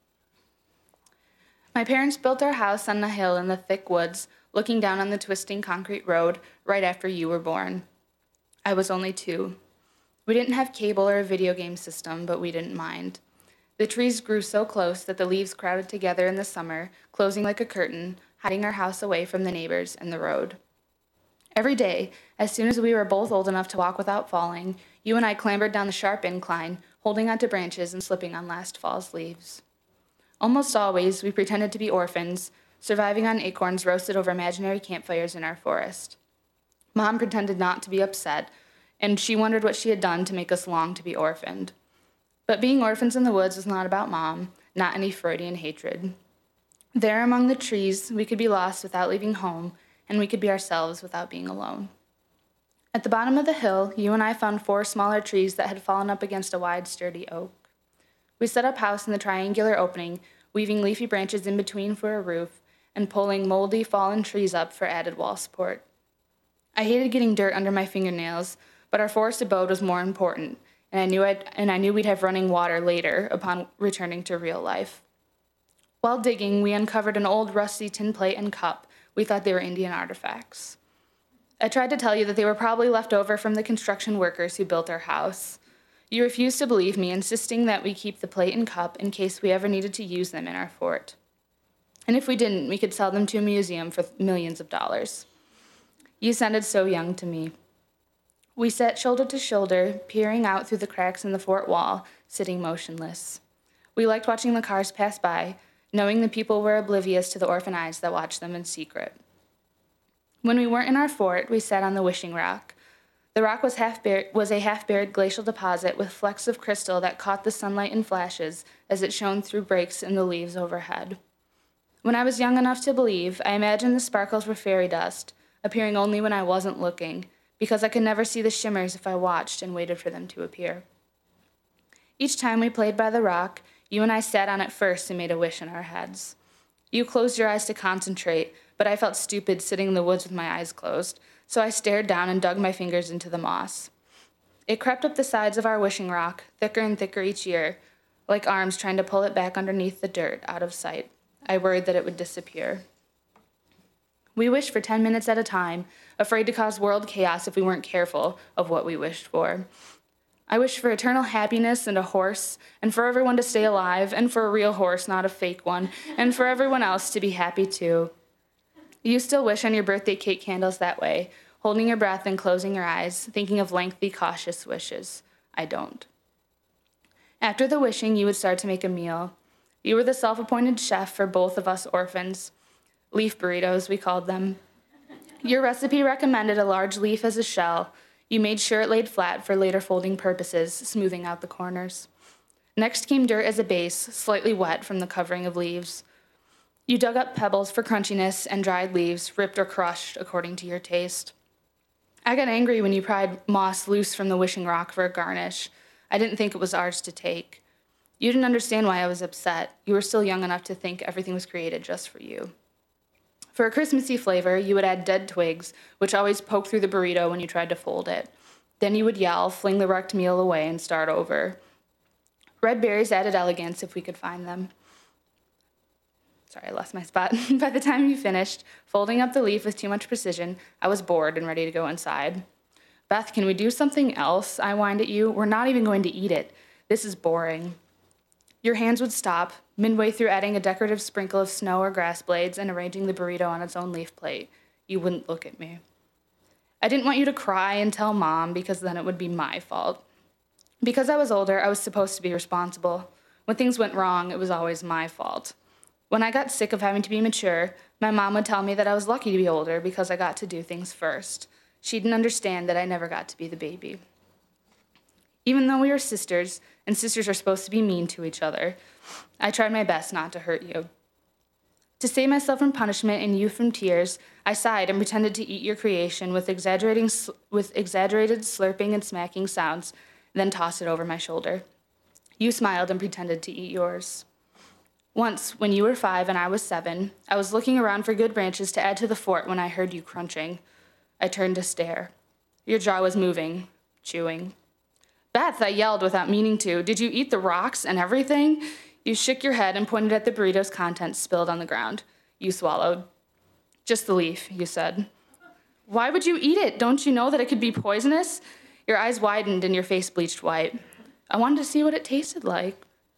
My parents built our house on the hill in the thick woods, looking down on the twisting concrete road right after you were born. I was only 2. We didn't have cable or a video game system, but we didn't mind. The trees grew so close that the leaves crowded together in the summer, closing like a curtain, hiding our house away from the neighbors and the road. Every day, as soon as we were both old enough to walk without falling, you and I clambered down the sharp incline, holding onto branches and slipping on last fall's leaves. Almost always, we pretended to be orphans, surviving on acorns roasted over imaginary campfires in our forest. Mom pretended not to be upset, and she wondered what she had done to make us long to be orphaned. But being orphans in the woods was not about Mom, not any Freudian hatred. There among the trees, we could be lost without leaving home, and we could be ourselves without being alone. At the bottom of the hill, you and I found 4 smaller trees that had fallen up against a wide, sturdy oak. We set up house in the triangular opening, weaving leafy branches in between for a roof, and pulling moldy, fallen trees up for added wall support. I hated getting dirt under my fingernails, but our forest abode was more important, and I knew we'd have running water later upon returning to real life. While digging, we uncovered an old rusty tin plate and cup. We thought they were Indian artifacts. I tried to tell you that they were probably left over from the construction workers who built our house, You refused to believe me, insisting that we keep the plate and cup in case we ever needed to use them in our fort. And if we didn't, we could sell them to a museum for millions of dollars. You sounded so young to me. We sat shoulder to shoulder, peering out through the cracks in the fort wall, sitting motionless. We liked watching the cars pass by, knowing the people were oblivious to the orphan eyes that watched them in secret. When we weren't in our fort, we sat on the Wishing Rock. The rock was a half-buried glacial deposit with flecks of crystal that caught the sunlight in flashes as it shone through breaks in the leaves overhead. When I was young enough to believe, I imagined the sparkles were fairy dust, appearing only when I wasn't looking, because I could never see the shimmers if I watched and waited for them to appear. Each time we played by the rock, you and I sat on it first and made a wish in our heads. You closed your eyes to concentrate, but I felt stupid sitting in the woods with my eyes closed, so I stared down and dug my fingers into the moss. It crept up the sides of our wishing rock, thicker and thicker each year, like arms trying to pull it back underneath the dirt, out of sight. I worried that it would disappear. We wished for 10 minutes at a time, afraid to cause world chaos if we weren't careful of what we wished for. I wished for eternal happiness and a horse, and for everyone to stay alive, and for a real horse, not a fake one, and for everyone else to be happy too. You still wish on your birthday cake candles that way, holding your breath and closing your eyes, thinking of lengthy, cautious wishes. I don't. After the wishing, you would start to make a meal. You were the self-appointed chef for both of us orphans. Leaf burritos, we called them. Your recipe recommended a large leaf as a shell. You made sure it laid flat for later folding purposes, smoothing out the corners. Next came dirt as a base, slightly wet from the covering of leaves. You dug up pebbles for crunchiness and dried leaves, ripped or crushed according to your taste. I got angry when you pried moss loose from the wishing rock for a garnish. I didn't think it was ours to take. You didn't understand why I was upset. You were still young enough to think everything was created just for you. For a Christmassy flavor, you would add dead twigs, which always poked through the burrito when you tried to fold it. Then you would yell, fling the wrecked meal away, and start over. Red berries added elegance if we could find them. Sorry, I lost my spot. By the time you finished, folding up the leaf with too much precision, I was bored and ready to go inside. Beth, can we do something else? I whined at you. We're not even going to eat it. This is boring. Your hands would stop, midway through adding a decorative sprinkle of snow or grass blades and arranging the burrito on its own leaf plate. You wouldn't look at me. I didn't want you to cry and tell Mom, because then it would be my fault. Because I was older, I was supposed to be responsible. When things went wrong, it was always my fault. When I got sick of having to be mature, my mom would tell me that I was lucky to be older because I got to do things first. She didn't understand that I never got to be the baby. Even though we were sisters, and sisters are supposed to be mean to each other, I tried my best not to hurt you. To save myself from punishment and you from tears, I sighed and pretended to eat your creation with exaggerated slurping and smacking sounds, then tossed it over my shoulder. You smiled and pretended to eat yours. Once, when you were 5 and I was 7, I was looking around for good branches to add to the fort when I heard you crunching. I turned to stare. Your jaw was moving, chewing. Beth, I yelled without meaning to. Did you eat the rocks and everything? You shook your head and pointed at the burrito's contents spilled on the ground. You swallowed. Just the leaf, you said. Why would you eat it? Don't you know that it could be poisonous? Your eyes widened and your face bleached white. I wanted to see what it tasted like.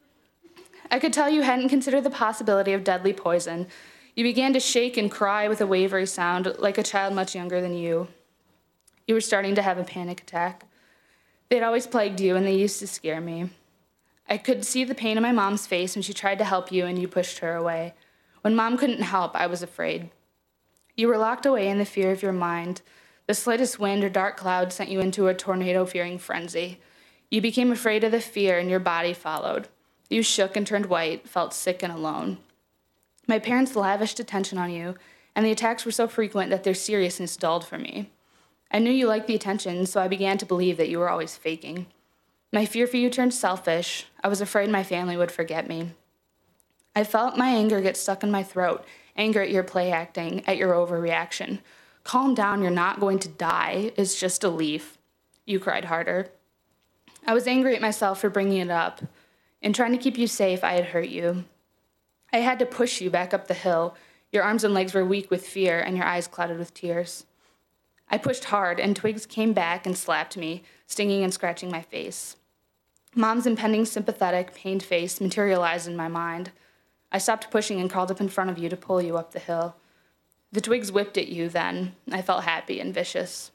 I could tell you hadn't considered the possibility of deadly poison. You began to shake and cry with a wavery sound, like a child much younger than you. You were starting to have a panic attack. They'd always plagued you, and they used to scare me. I could see the pain in my mom's face when she tried to help you and you pushed her away. When Mom couldn't help, I was afraid. You were locked away in the fear of your mind. The slightest wind or dark cloud sent you into a tornado-fearing frenzy. You became afraid of the fear, and your body followed. You shook and turned white, felt sick and alone. My parents lavished attention on you, and the attacks were so frequent that their seriousness dulled for me. I knew you liked the attention, so I began to believe that you were always faking. My fear for you turned selfish. I was afraid my family would forget me. I felt my anger get stuck in my throat, anger at your play acting, at your overreaction. Calm down, you're not going to die. It's just a leaf. You cried harder. I was angry at myself for bringing it up. In trying to keep you safe, I had hurt you. I had to push you back up the hill. Your arms and legs were weak with fear, and your eyes clouded with tears. I pushed hard, and twigs came back and slapped me, stinging and scratching my face. Mom's impending sympathetic, pained face materialized in my mind. I stopped pushing and crawled up in front of you to pull you up the hill. The twigs whipped at you then. I felt happy and vicious.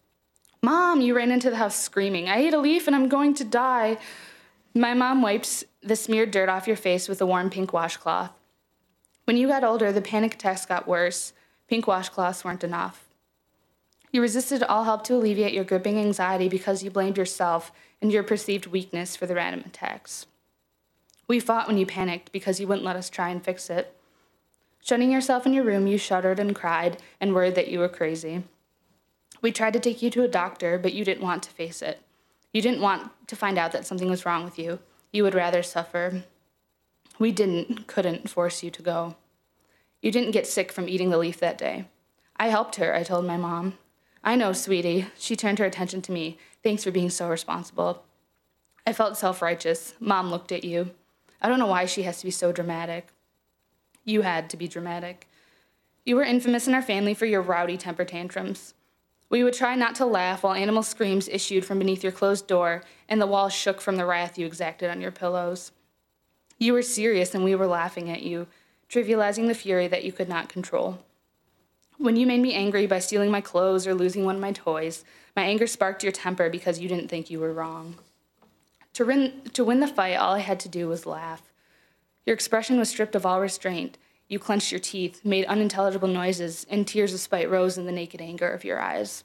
Mom, you ran into the house screaming, I ate a leaf and I'm going to die. My mom wiped the smeared dirt off your face with a warm pink washcloth. When you got older, the panic attacks got worse. Pink washcloths weren't enough. You resisted all help to alleviate your gripping anxiety because you blamed yourself and your perceived weakness for the random attacks. We fought when you panicked because you wouldn't let us try and fix it. Shutting yourself in your room, you shuddered and cried and worried that you were crazy. We tried to take you to a doctor, but you didn't want to face it. You didn't want to find out that something was wrong with you. You would rather suffer. We couldn't force you to go. You didn't get sick from eating the leaf that day. I helped her, I told my mom. I know, sweetie. She turned her attention to me. Thanks for being so responsible. I felt self-righteous. Mom looked at you. I don't know why she has to be so dramatic. You had to be dramatic. You were infamous in our family for your rowdy temper tantrums. We would try not to laugh while animal screams issued from beneath your closed door and the walls shook from the wrath you exacted on your pillows. You were serious and we were laughing at you, trivializing the fury that you could not control. When you made me angry by stealing my clothes or losing one of my toys, my anger sparked your temper because you didn't think you were wrong. To win the fight, all I had to do was laugh. Your expression was stripped of all restraint. You clenched your teeth, made unintelligible noises, and tears of spite rose in the naked anger of your eyes.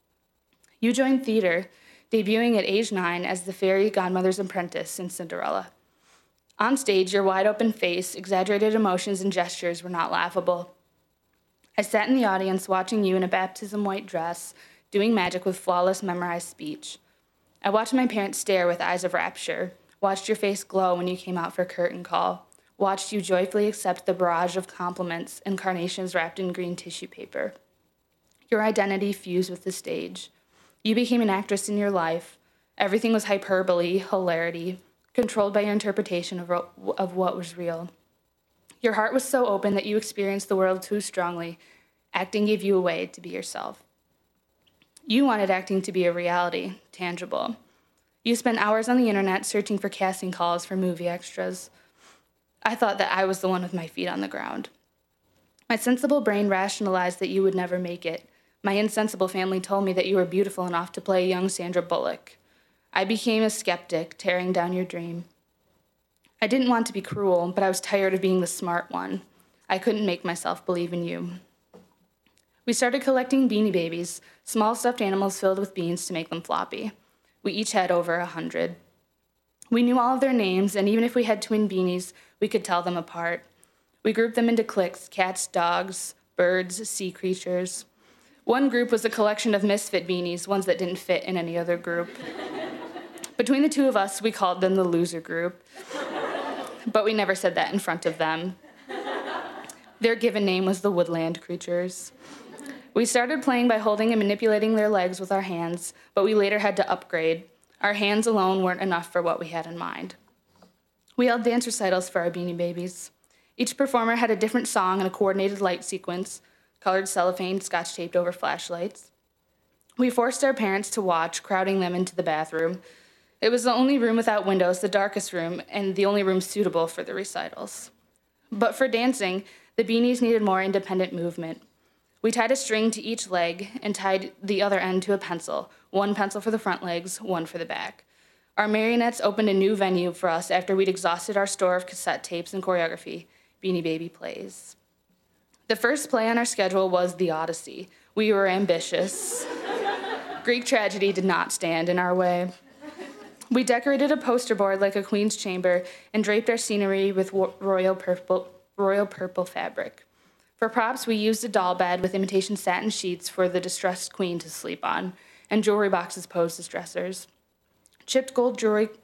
You joined theater, debuting at age 9 as the fairy godmother's apprentice in Cinderella. On stage, your wide-open face, exaggerated emotions, and gestures were not laughable. I sat in the audience watching you in a baptism-white dress, doing magic with flawless memorized speech. I watched my parents stare with eyes of rapture, watched your face glow when you came out for curtain call, watched you joyfully accept the barrage of compliments and carnations wrapped in green tissue paper. Your identity fused with the stage. You became an actress in your life. Everything was hyperbole, hilarity, controlled by your interpretation of what was real. Your heart was so open that you experienced the world too strongly. Acting gave you a way to be yourself. You wanted acting to be a reality, tangible. You spent hours on the internet searching for casting calls for movie extras. I thought that I was the one with my feet on the ground. My sensible brain rationalized that you would never make it. My insensible family told me that you were beautiful enough to play young Sandra Bullock. I became a skeptic, tearing down your dream. I didn't want to be cruel, but I was tired of being the smart one. I couldn't make myself believe in you. We started collecting Beanie Babies, small stuffed animals filled with beans to make them floppy. We each had over 100. We knew all of their names, and even if we had twin beanies, we could tell them apart. We grouped them into cliques: cats, dogs, birds, sea creatures. One group was a collection of misfit beanies, ones that didn't fit in any other group. Between the two of us, we called them the loser group. But we never said that in front of them. Their given name was the woodland creatures. We started playing by holding and manipulating their legs with our hands, but we later had to upgrade. Our hands alone weren't enough for what we had in mind. We held dance recitals for our Beanie Babies. Each performer had a different song and a coordinated light sequence, colored cellophane scotch taped over flashlights. We forced our parents to watch, crowding them into the bathroom. It was the only room without windows, the darkest room, and the only room suitable for the recitals. But for dancing, the beanies needed more independent movement. We tied a string to each leg and tied the other end to a pencil, one pencil for the front legs, one for the back. Our marionettes opened a new venue for us after we'd exhausted our store of cassette tapes and choreography, Beanie Baby plays. The first play on our schedule was The Odyssey. We were ambitious. Greek tragedy did not stand in our way. We decorated a poster board like a queen's chamber and draped our scenery with royal purple fabric. For props, we used a doll bed with imitation satin sheets for the distressed queen to sleep on, and jewelry boxes posed as dressers. Chipped gold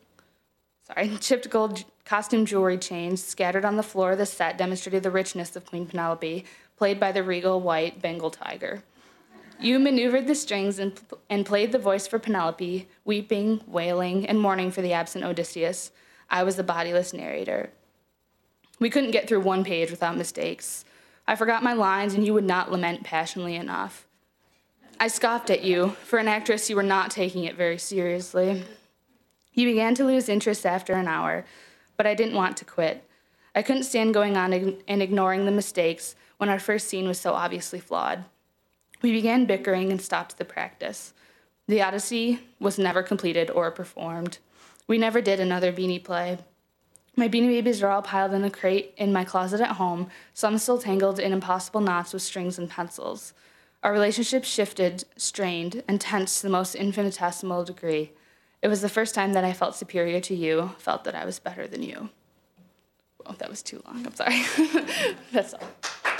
costume jewelry chains scattered on the floor of the set demonstrated the richness of Queen Penelope, played by the regal white Bengal tiger. You maneuvered the strings and played the voice for Penelope, weeping, wailing, and mourning for the absent Odysseus. I was the bodiless narrator. We couldn't get through one page without mistakes. I forgot my lines, and you would not lament passionately enough. I scoffed at you. For an actress, you were not taking it very seriously. He began to lose interest after an hour, but I didn't want to quit. I couldn't stand going on and ignoring the mistakes when our first scene was so obviously flawed. We began bickering and stopped the practice. The Odyssey was never completed or performed. We never did another Beanie play. My Beanie Babies are all piled in a crate in my closet at home, some still tangled in impossible knots with strings and pencils. Our relationship shifted, strained, and tense to the most infinitesimal degree. It was the first time that I felt superior to you, felt that I was better than you. Well, that was too long, I'm sorry. That's all.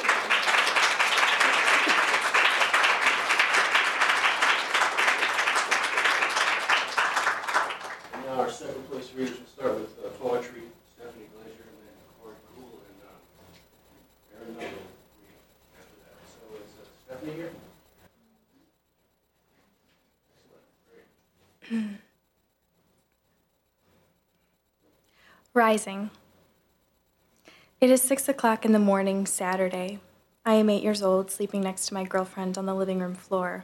And now our second place readers will start with poetry, Stephanie Glazier, and then Corey Cool, and Aaron Noble will read after that. So is Stephanie here? Excellent, great. Rising. It is 6 o'clock in the morning, Saturday. I am 8 years old, sleeping next to my girlfriend on the living room floor.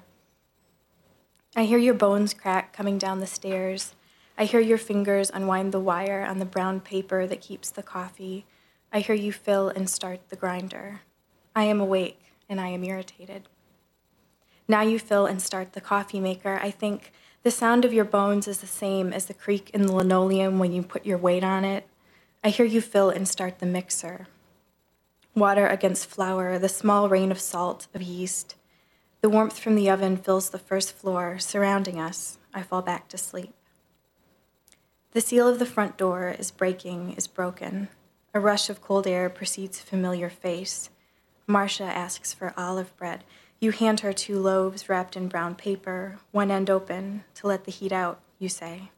I hear your bones crack coming down the stairs. I hear your fingers unwind the wire on the brown paper that keeps the coffee. I hear you fill and start the grinder. I am awake, and I am irritated. Now you fill and start the coffee maker. I think the sound of your bones is the same as the creak in the linoleum when you put your weight on it. I hear you fill and start the mixer. Water against flour, the small rain of salt, of yeast. The warmth from the oven fills the first floor, surrounding us. I fall back to sleep. The seal of the front door is broken. A rush of cold air precedes a familiar face. Marcia asks for olive bread. You hand her 2 loaves wrapped in brown paper, one end open, to let the heat out, you say.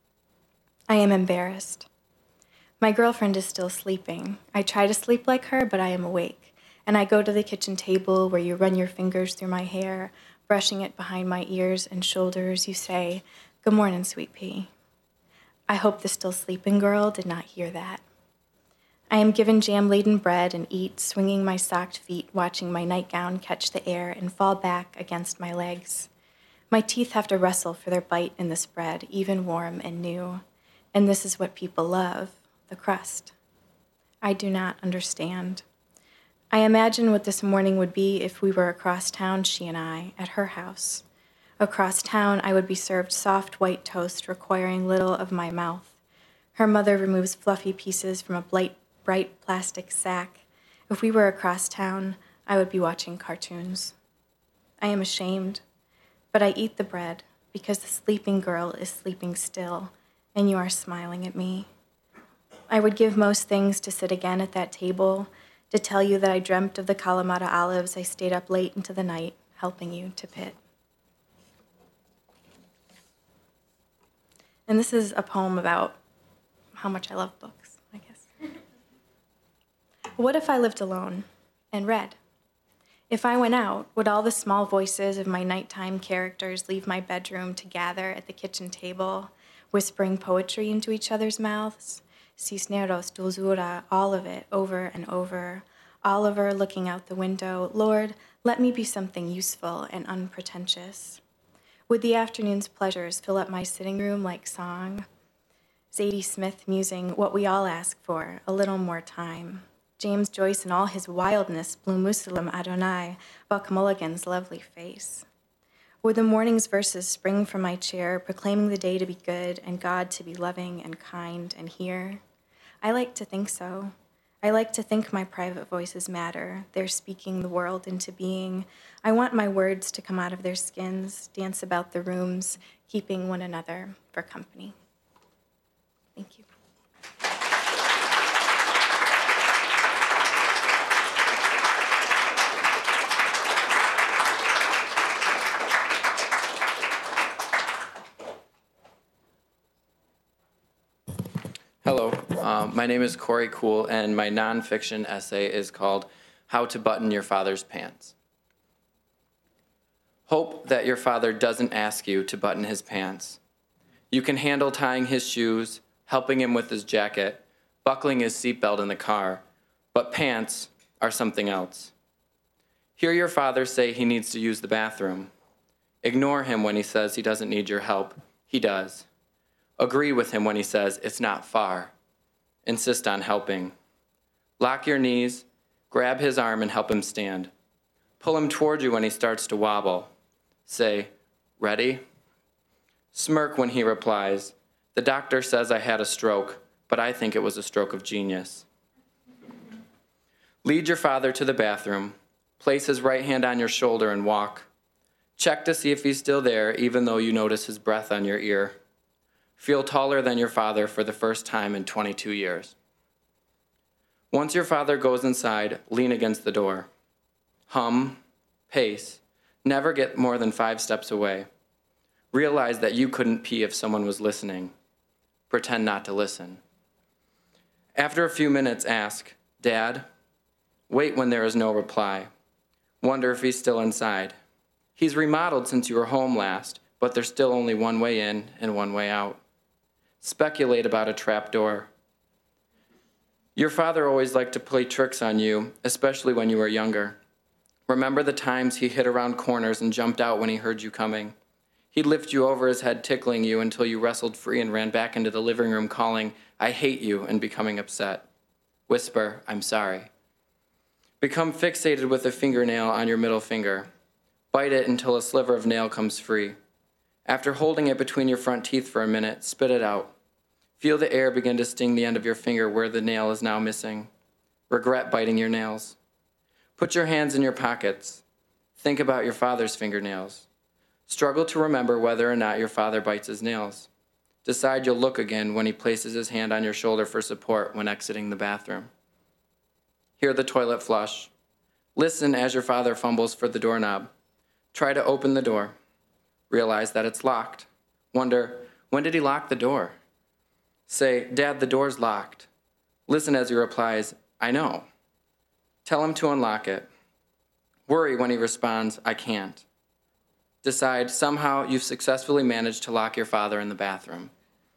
I am embarrassed. My girlfriend is still sleeping. I try to sleep like her, but I am awake. And I go to the kitchen table where you run your fingers through my hair, brushing it behind my ears and shoulders. You say, "Good morning, sweet pea." I hope the still sleeping girl did not hear that. I am given jam-laden bread and eat, swinging my socked feet, watching my nightgown catch the air and fall back against my legs. My teeth have to wrestle for their bite in this bread, even warm and new. And this is what people love, the crust. I do not understand. I imagine what this morning would be if we were across town, she and I, at her house. Across town, I would be served soft white toast requiring little of my mouth. Her mother removes fluffy pieces from a bright plastic sack. If we were across town, I would be watching cartoons. I am ashamed, but I eat the bread because the sleeping girl is sleeping still, and you are smiling at me. I would give most things to sit again at that table, to tell you that I dreamt of the Kalamata olives I stayed up late into the night helping you to pit. And this is a poem about how much I love books, I guess. What if I lived alone and read? If I went out, would all the small voices of my nighttime characters leave my bedroom to gather at the kitchen table, whispering poetry into each other's mouths? Cisneros, dulzura, all of it, over and over. Oliver looking out the window. Lord, let me be something useful and unpretentious. Would the afternoon's pleasures fill up my sitting room like song? Zadie Smith musing, what we all ask for, a little more time. James Joyce in all his wildness, Blue Muslim Adonai, Buck Mulligan's lovely face. Would the morning's verses spring from my chair, proclaiming the day to be good and God to be loving and kind and here? I like to think so. I like to think my private voices matter. They're speaking the world into being. I want my words to come out of their skins, dance about the rooms, keeping one another for company. Thank you. Hello, my name is Corey Cool, and my nonfiction essay is called How to Button Your Father's Pants. Hope that your father doesn't ask you to button his pants. You can handle tying his shoes, helping him with his jacket, buckling his seatbelt in the car, but pants are something else. Hear your father say he needs to use the bathroom. Ignore him when he says he doesn't need your help. He does. Agree with him when he says, "It's not far." Insist on helping. Lock your knees, grab his arm and help him stand. Pull him toward you when he starts to wobble. Say, "Ready?" Smirk when he replies, "The doctor says I had a stroke, but I think it was a stroke of genius." Lead your father to the bathroom. Place his right hand on your shoulder and walk. Check to see if he's still there, even though you notice his breath on your ear. Feel taller than your father for the first time in 22 years. Once your father goes inside, lean against the door. Hum, pace, never get more than 5 steps away. Realize that you couldn't pee if someone was listening. Pretend not to listen. After a few minutes, ask, "Dad?" Wait when there is no reply. Wonder if he's still inside. He's remodeled since you were home last, but there's still only one way in and one way out. Speculate about a trap door. Your father always liked to play tricks on you, especially when you were younger. Remember the times he hid around corners and jumped out when he heard you coming. He'd lift you over his head, tickling you until you wrestled free and ran back into the living room calling, "I hate you," and becoming upset. Whisper, "I'm sorry." Become fixated with a fingernail on your middle finger. Bite it until a sliver of nail comes free. After holding it between your front teeth for a minute, spit it out. Feel the air begin to sting the end of your finger where the nail is now missing. Regret biting your nails. Put your hands in your pockets. Think about your father's fingernails. Struggle to remember whether or not your father bites his nails. Decide you'll look again when he places his hand on your shoulder for support when exiting the bathroom. Hear the toilet flush. Listen as your father fumbles for the doorknob. Try to open the door. Realize that it's locked. Wonder, when did he lock the door? Say, "Dad, the door's locked." Listen as he replies, "I know." Tell him to unlock it. Worry when he responds, "I can't." Decide somehow you've successfully managed to lock your father in the bathroom.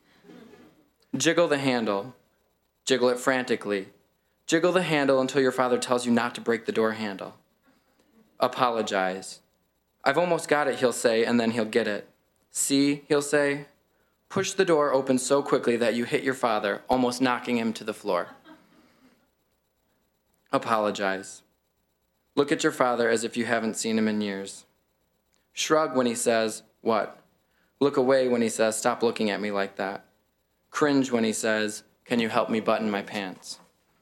Jiggle the handle. Jiggle it frantically. Jiggle the handle until your father tells you not to break the door handle. Apologize. "I've almost got it," he'll say, and then he'll get it. "See," he'll say. Push the door open so quickly that you hit your father, almost knocking him to the floor. Apologize. Look at your father as if you haven't seen him in years. Shrug when he says, "What?" Look away when he says, "Stop looking at me like that." Cringe when he says, "Can you help me button my pants?"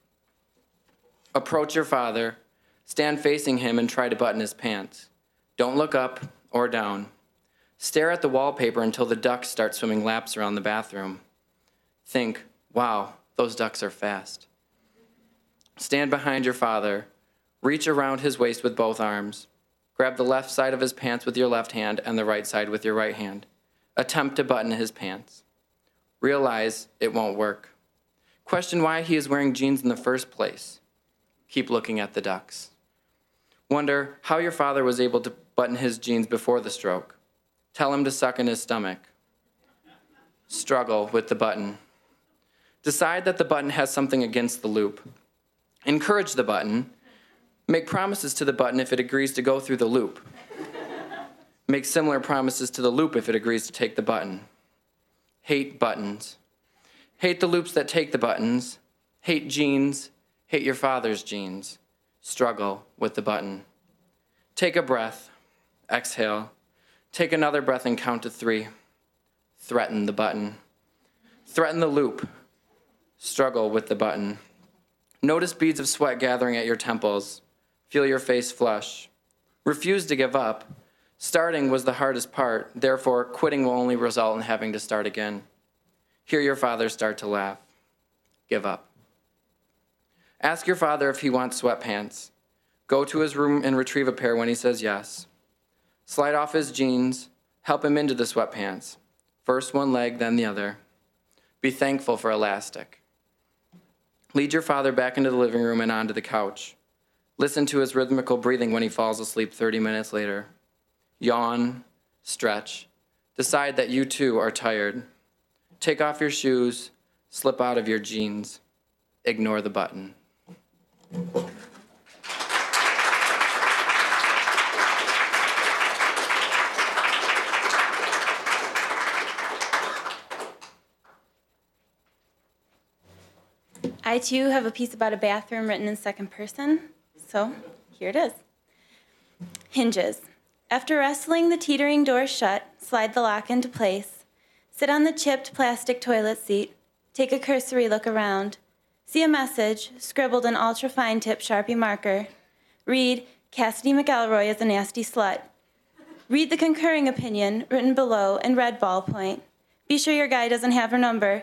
Approach your father, stand facing him and try to button his pants. Don't look up or down. Stare at the wallpaper until the ducks start swimming laps around the bathroom. Think, "Wow, those ducks are fast." Stand behind your father. Reach around his waist with both arms. Grab the left side of his pants with your left hand and the right side with your right hand. Attempt to button his pants. Realize it won't work. Question why he is wearing jeans in the first place. Keep looking at the ducks. Wonder how your father was able to button his jeans before the stroke. Tell him to suck in his stomach. Struggle with the button. Decide that the button has something against the loop. Encourage the button. Make promises to the button if it agrees to go through the loop. Make similar promises to the loop if it agrees to take the button. Hate buttons. Hate the loops that take the buttons. Hate jeans. Hate your father's jeans. Struggle with the button. Take a breath. Exhale. Take another breath and count to 3. Threaten the button. Threaten the loop. Struggle with the button. Notice beads of sweat gathering at your temples. Feel your face flush. Refuse to give up. Starting was the hardest part, therefore quitting will only result in having to start again. Hear your father start to laugh. Give up. Ask your father if he wants sweatpants. Go to his room and retrieve a pair when he says yes. Slide off his jeans. Help him into the sweatpants. First one leg, then the other. Be thankful for elastic. Lead your father back into the living room and onto the couch. Listen to his rhythmical breathing when he falls asleep 30 minutes later. Yawn, stretch. Decide that you too are tired. Take off your shoes, slip out of your jeans. Ignore the button. I too have a piece about a bathroom written in second person, so here it is. Hinges. After wrestling the teetering door shut, slide the lock into place. Sit on the chipped plastic toilet seat. Take a cursory look around. See a message, scribbled in ultra-fine tip Sharpie marker. Read, Cassidy McElroy is a nasty slut. Read the concurring opinion, written below in red ballpoint. Be sure your guy doesn't have her number,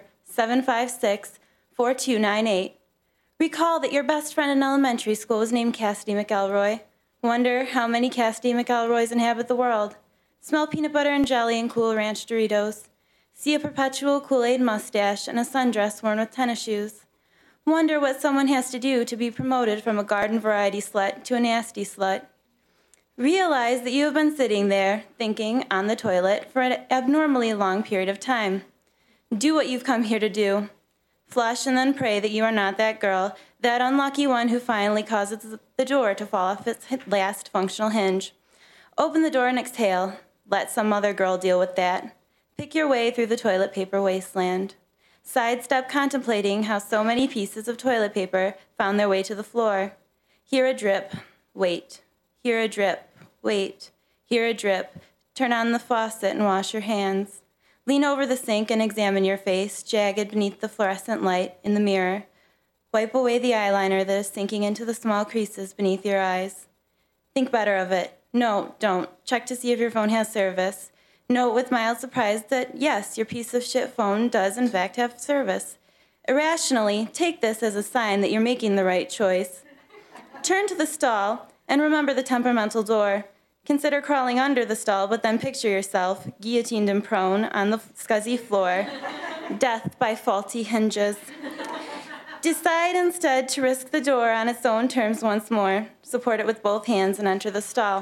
756-4298. Recall that your best friend in elementary school was named Cassidy McElroy. Wonder how many Cassidy McElroys inhabit the world. Smell peanut butter and jelly and Cool Ranch Doritos. See a perpetual Kool-Aid mustache and a sundress worn with tennis shoes. Wonder what someone has to do to be promoted from a garden variety slut to a nasty slut. Realize that you have been sitting there, thinking, on the toilet, for an abnormally long period of time. Do what you've come here to do. Flush and then pray that you are not that girl, that unlucky one who finally causes the door to fall off its last functional hinge. Open the door and exhale. Let some other girl deal with that. Pick your way through the toilet paper wasteland. Sidestep contemplating how so many pieces of toilet paper found their way to the floor. Hear a drip. Wait. Hear a drip. Wait. Hear a drip. Turn on the faucet and wash your hands. Lean over the sink and examine your face, jagged beneath the fluorescent light in the mirror. Wipe away the eyeliner that is sinking into the small creases beneath your eyes. Think better of it. No, don't. Check to see if your phone has service. Note with mild surprise that, yes, your piece of shit phone does in fact have service. Irrationally, take this as a sign that you're making the right choice. Turn to the stall and remember the temperamental door. Consider crawling under the stall, but then picture yourself, guillotined and prone, on the scuzzy floor. Death by faulty hinges. Decide instead to risk the door on its own terms once more. Support it with both hands and enter the stall.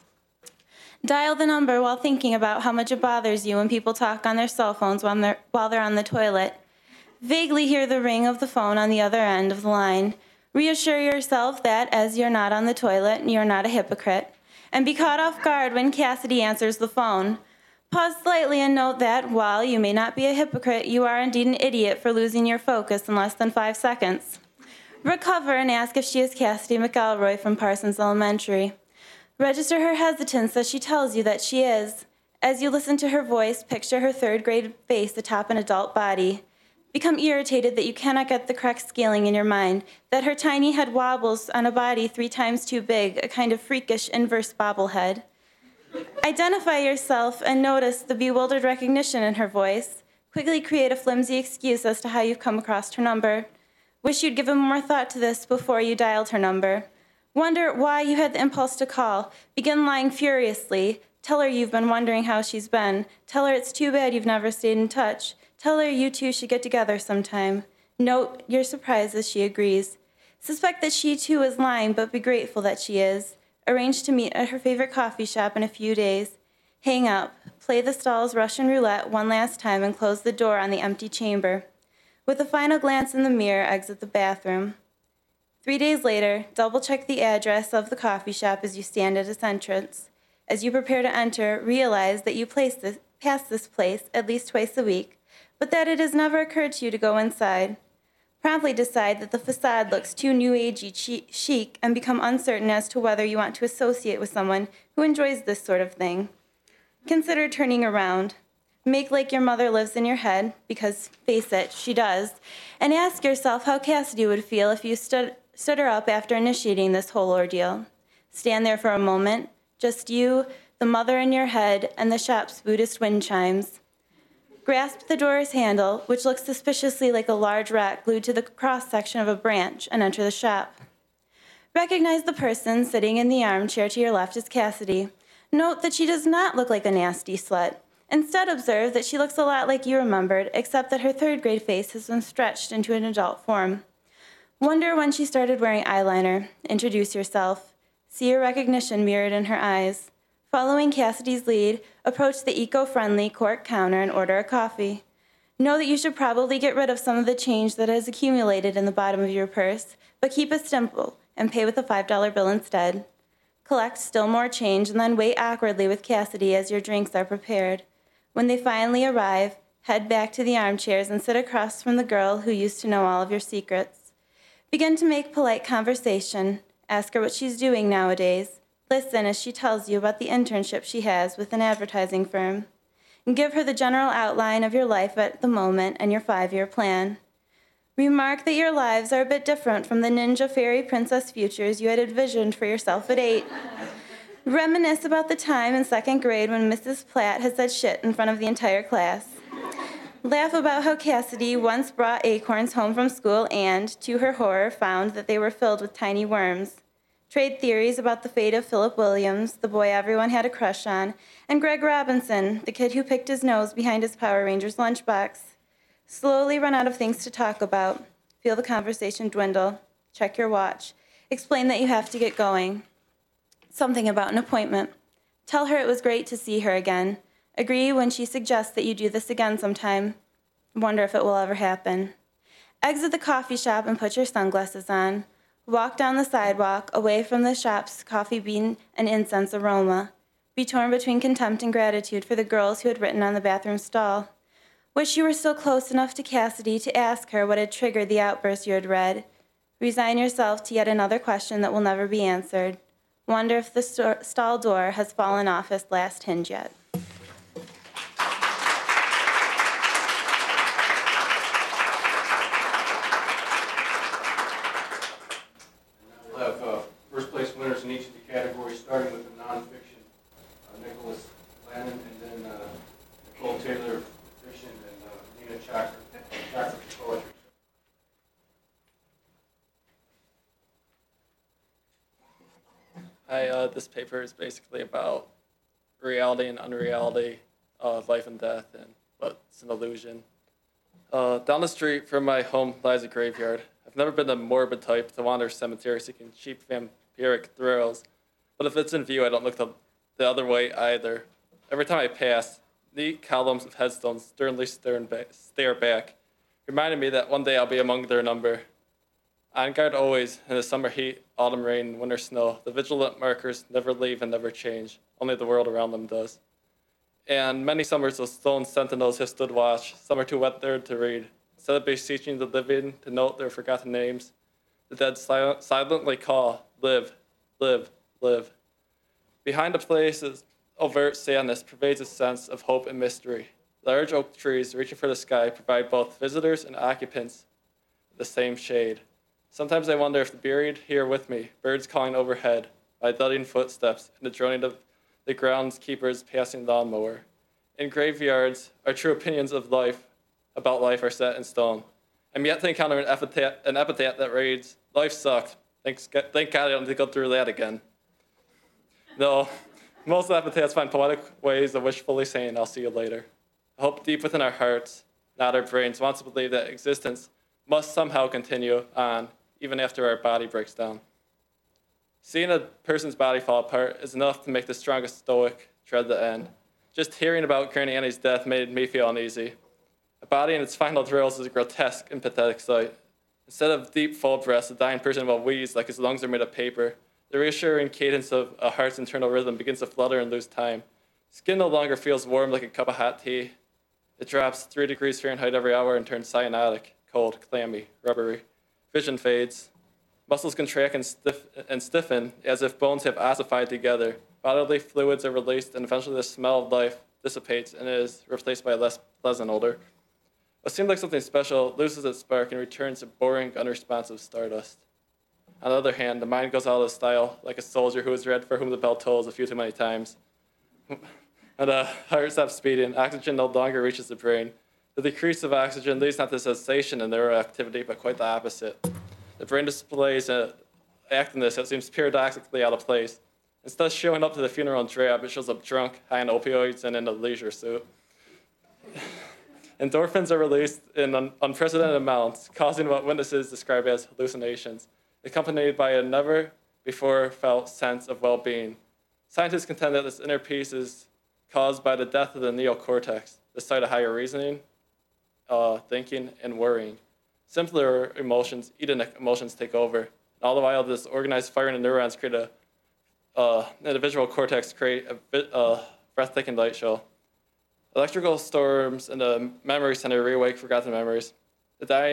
Dial the number while thinking about how much it bothers you when people talk on their cell phones while they're on the toilet. Vaguely hear the ring of the phone on the other end of the line. Reassure yourself that, as you're not on the toilet, you're not a hypocrite. And be caught off guard when Cassidy answers the phone. Pause slightly and note that, while you may not be a hypocrite, you are indeed an idiot for losing your focus in less than 5 seconds. Recover and ask if she is Cassidy McElroy from Parsons Elementary. Register her hesitance as she tells you that she is. As you listen to her voice, picture her third-grade face atop an adult body. Become irritated that you cannot get the correct scaling in your mind, that her tiny head wobbles on a body 3 times too big, a kind of freakish inverse bobblehead. Identify yourself and notice the bewildered recognition in her voice. Quickly create a flimsy excuse as to how you've come across her number. Wish you'd given more thought to this before you dialed her number. Wonder why you had the impulse to call. Begin lying furiously. Tell her you've been wondering how she's been. Tell her it's too bad you've never stayed in touch. Tell her you two should get together sometime. Note your surprise as she agrees. Suspect that she too is lying, but be grateful that she is. Arrange to meet at her favorite coffee shop in a few days. Hang up. Play the stall's Russian roulette one last time and close the door on the empty chamber. With a final glance in the mirror, exit the bathroom. 3 days later, double-check the address of the coffee shop as you stand at its entrance. As you prepare to enter, realize that you pass this place at least twice a week, but that it has never occurred to you to go inside. Promptly decide that the facade looks too new-agey chic and become uncertain as to whether you want to associate with someone who enjoys this sort of thing. Consider turning around. Make like your mother lives in your head, because, face it, she does, and ask yourself how Cassidy would feel if you stood her up after initiating this whole ordeal. Stand there for a moment, just you, the mother in your head, and the shop's Buddhist wind chimes. Grasp the door's handle, which looks suspiciously like a large rat glued to the cross-section of a branch, and enter the shop. Recognize the person sitting in the armchair to your left as Cassidy. Note that she does not look like a nasty slut. Instead, observe that she looks a lot like you remembered, except that her third-grade face has been stretched into an adult form. Wonder when she started wearing eyeliner. Introduce yourself. See your recognition mirrored in her eyes. Following Cassidy's lead, approach the eco-friendly cork counter and order a coffee. Know that you should probably get rid of some of the change that has accumulated in the bottom of your purse, but keep it simple and pay with a $5 bill instead. Collect still more change and then wait awkwardly with Cassidy as your drinks are prepared. When they finally arrive, head back to the armchairs and sit across from the girl who used to know all of your secrets. Begin to make polite conversation. Ask her what she's doing nowadays. Listen as she tells you about the internship she has with an advertising firm. And give her the general outline of your life at the moment and your 5-year plan. Remark that your lives are a bit different from the ninja fairy princess futures you had envisioned for yourself at 8. Reminisce about the time in 2nd grade when Mrs. Platt had said shit in front of the entire class. Laugh about how Cassidy once brought acorns home from school and, to her horror, found that they were filled with tiny worms. Trade theories about the fate of Philip Williams, the boy everyone had a crush on, and Greg Robinson, the kid who picked his nose behind his Power Rangers lunchbox. Slowly run out of things to talk about. Feel the conversation dwindle. Check your watch. Explain that you have to get going. Something about an appointment. Tell her it was great to see her again. Agree when she suggests that you do this again sometime. Wonder if it will ever happen. Exit the coffee shop and put your sunglasses on. Walk down the sidewalk, away from the shop's coffee bean and incense aroma. Be torn between contempt and gratitude for the girls who had written on the bathroom stall. Wish you were still close enough to Cassidy to ask her what had triggered the outburst you had read. Resign yourself to yet another question that will never be answered. Wonder if the stall door has fallen off its last hinge yet. We'll have first place winners in each of the categories, starting with the nonfiction. Nicholas Lannon, and then Nicole Taylor, fiction, and Nina Chakra, poetry. This paper is basically about reality and unreality, life and death, and what's an illusion. Down the street from my home lies a graveyard. I've never been the morbid type to wander cemetery seeking cheap vampiric thrills, but if it's in view, I don't look the other way either. Every time I pass, neat columns of headstones sternly stare back, reminding me that one day I'll be among their number. On guard always, in the summer heat, autumn rain, winter snow, the vigilant markers never leave and never change. Only the world around them does. And many summers those stone sentinels have stood watch. Some are too wet there to read. Instead of beseeching the living to note their forgotten names, the dead silently call, live, live, live. Behind the place's overt sadness pervades a sense of hope and mystery. Large oak trees reaching for the sky provide both visitors and occupants the same shade. Sometimes I wonder if buried here with me, birds calling overhead, my thudding footsteps, and the droning of the groundskeeper's passing lawnmower. In graveyards, our true opinions of life, about life, are set in stone. I'm yet to encounter an epitaph that reads, "Life sucked. Thank God I don't have to go through that again." No, most epitaphs find poetic ways of wishfully saying, "I'll see you later." I hope deep within our hearts, not our brains, wants to believe that existence must somehow continue on, even after our body breaks down. Seeing a person's body fall apart is enough to make the strongest stoic dread the end. Just hearing about Granny Annie's death made me feel uneasy. A body in its final throes is a grotesque and pathetic sight. Instead of deep, full breaths, the dying person will wheeze like his lungs are made of paper. The reassuring cadence of a heart's internal rhythm begins to flutter and lose time. Skin no longer feels warm like a cup of hot tea. It drops 3 degrees Fahrenheit every hour and turns cyanotic, cold, clammy, rubbery. Vision fades. Muscles contract and stiffen as if bones have ossified together. Bodily fluids are released, and eventually the smell of life dissipates and is replaced by a less pleasant odor. What seemed like something special loses its spark and returns to boring, unresponsive stardust. On the other hand, the mind goes out of style like a soldier who is read for whom the bell tolls a few too many times. And the heart stops speeding. Oxygen no longer reaches the brain. The decrease of oxygen leads not to cessation in neural activity, but quite the opposite. The brain displays an activeness that seems paradoxically out of place. Instead of showing up to the funeral in drab, it shows up drunk, high on opioids, and in a leisure suit. Endorphins are released in unprecedented amounts, causing what witnesses describe as hallucinations, accompanied by a never-before-felt sense of well-being. Scientists contend that this inner peace is caused by the death of the neocortex, the site of higher reasoning, thinking, and worrying. Simpler emotions, edenic emotions, take over. And all the while, this organized firing of neurons create the visual cortex create a breathtaking light show. Electrical storms in the memory center reawake forgotten memories. The dying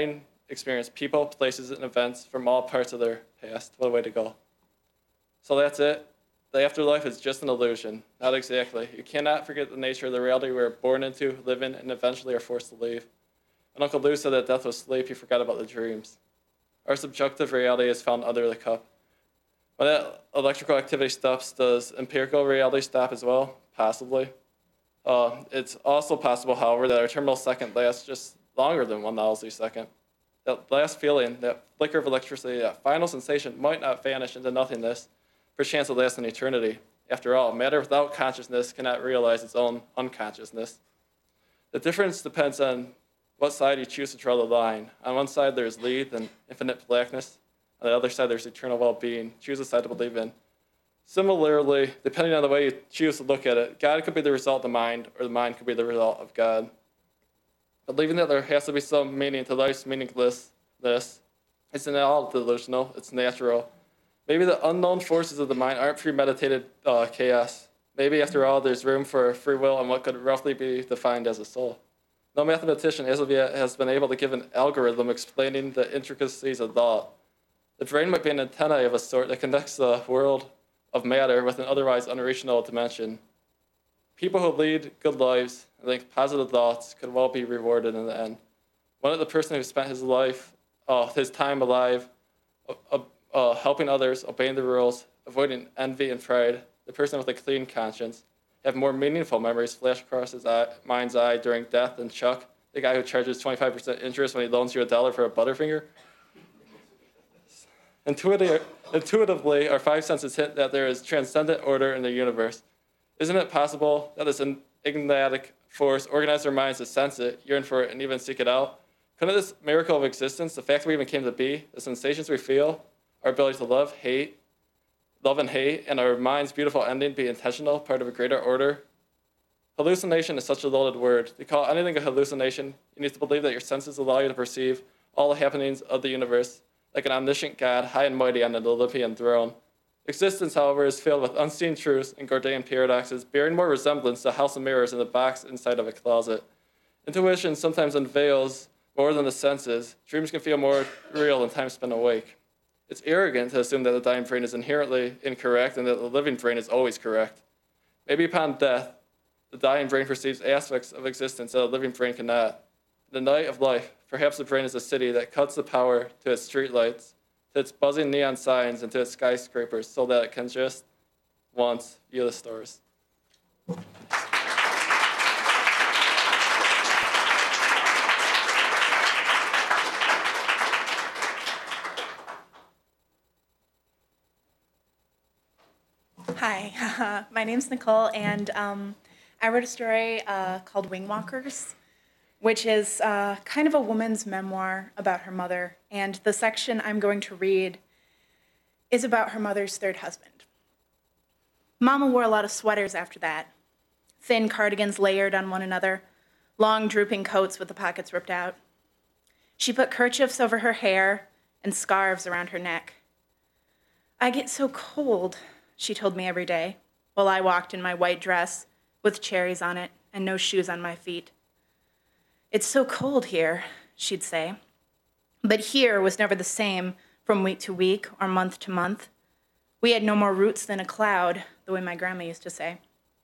experience people, places, and events from all parts of their past. What a way to go. So that's it. The afterlife is just an illusion. Not exactly. You cannot forget the nature of the reality we were born into, live in, and eventually are forced to leave. When Uncle Lou said that death was sleep, he forgot about the dreams. Our subjective reality is found under the cup. When that electrical activity stops, does empirical reality stop as well? Possibly. It's also possible, however, that our terminal second lasts just longer than 1 nanosecond. That last feeling, that flicker of electricity, that final sensation might not vanish into nothingness, perchance will last an eternity. After all, matter without consciousness cannot realize its own unconsciousness. The difference depends on what side you choose to draw the line. On one side, there's Lethe and infinite blackness. On the other side, there's eternal well-being. Choose a side to believe in. Similarly, depending on the way you choose to look at it, God could be the result of the mind, or the mind could be the result of God. Believing that there has to be some meaning to life's meaninglessness isn't at all delusional, it's natural. Maybe the unknown forces of the mind aren't premeditated chaos. Maybe, after all, there's room for free will and what could roughly be defined as a soul. No mathematician as of yet has been able to give an algorithm explaining the intricacies of thought. The brain might be an antenna of a sort that connects the world of matter with an otherwise unreachable dimension. People who lead good lives and think positive thoughts could well be rewarded in the end. One of the person who spent his life, his time alive, helping others, obeying the rules, avoiding envy and pride, the person with a clean conscience, have more meaningful memories flash across his mind's eye during death than Chuck, the guy who charges 25% interest when he loans you $1 for a Butterfinger. Intuitively, our five senses hint that there is transcendent order in the universe. Isn't it possible that this enigmatic force organized our minds to sense it, yearn for it, and even seek it out? Couldn't this miracle of existence, the fact that we even came to be, the sensations we feel, our ability to love and hate, and our mind's beautiful ending be intentional, part of a greater order? Hallucination is such a loaded word. To call anything a hallucination, you need to believe that your senses allow you to perceive all the happenings of the universe, like an omniscient God, high and mighty on an Olympian throne. Existence, however, is filled with unseen truths and Gordian paradoxes, bearing more resemblance to a house of mirrors in the box inside of a closet. Intuition sometimes unveils more than the senses. Dreams can feel more real than time spent awake. It's arrogant to assume that the dying brain is inherently incorrect and that the living brain is always correct. Maybe upon death, the dying brain perceives aspects of existence that a living brain cannot. In the night of life, perhaps the brain is a city that cuts the power to its streetlights, to its buzzing neon signs, and to its skyscrapers so that it can just once view the stars. Hi, my name's Nicole, and I wrote a story called Wing Walkers, which is kind of a woman's memoir about her mother. And the section I'm going to read is about her mother's third husband. Mama wore a lot of sweaters after that, thin cardigans layered on one another, long drooping coats with the pockets ripped out. She put kerchiefs over her hair and scarves around her neck. I get so cold, she told me every day, while I walked in my white dress with cherries on it and no shoes on my feet. It's so cold here, she'd say. But here was never the same from week to week or month to month. We had no more roots than a cloud, the way my grandma used to say.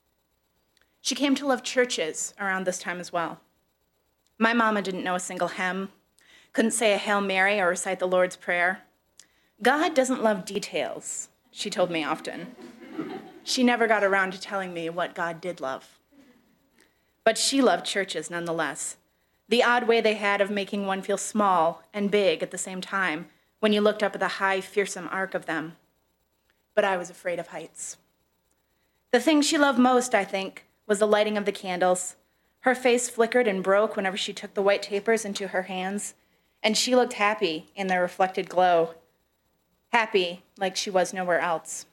She came to love churches around this time as well. My mama didn't know a single hymn, couldn't say a Hail Mary or recite the Lord's Prayer. God doesn't love details, she told me often. She never got around to telling me what God did love. But she loved churches nonetheless. The odd way they had of making one feel small and big at the same time when you looked up at the high, fearsome arc of them. But I was afraid of heights. The thing she loved most, I think, was the lighting of the candles. Her face flickered and broke whenever she took the white tapers into her hands, and she looked happy in their reflected glow. Happy like she was nowhere else.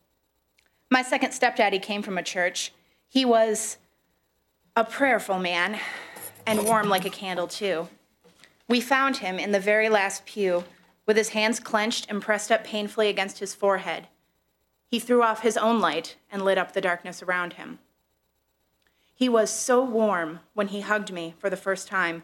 My second stepdaddy came from a church. He was a prayerful man, and warm like a candle, too. We found him in the very last pew, with his hands clenched and pressed up painfully against his forehead. He threw off his own light and lit up the darkness around him. He was so warm when he hugged me for the first time,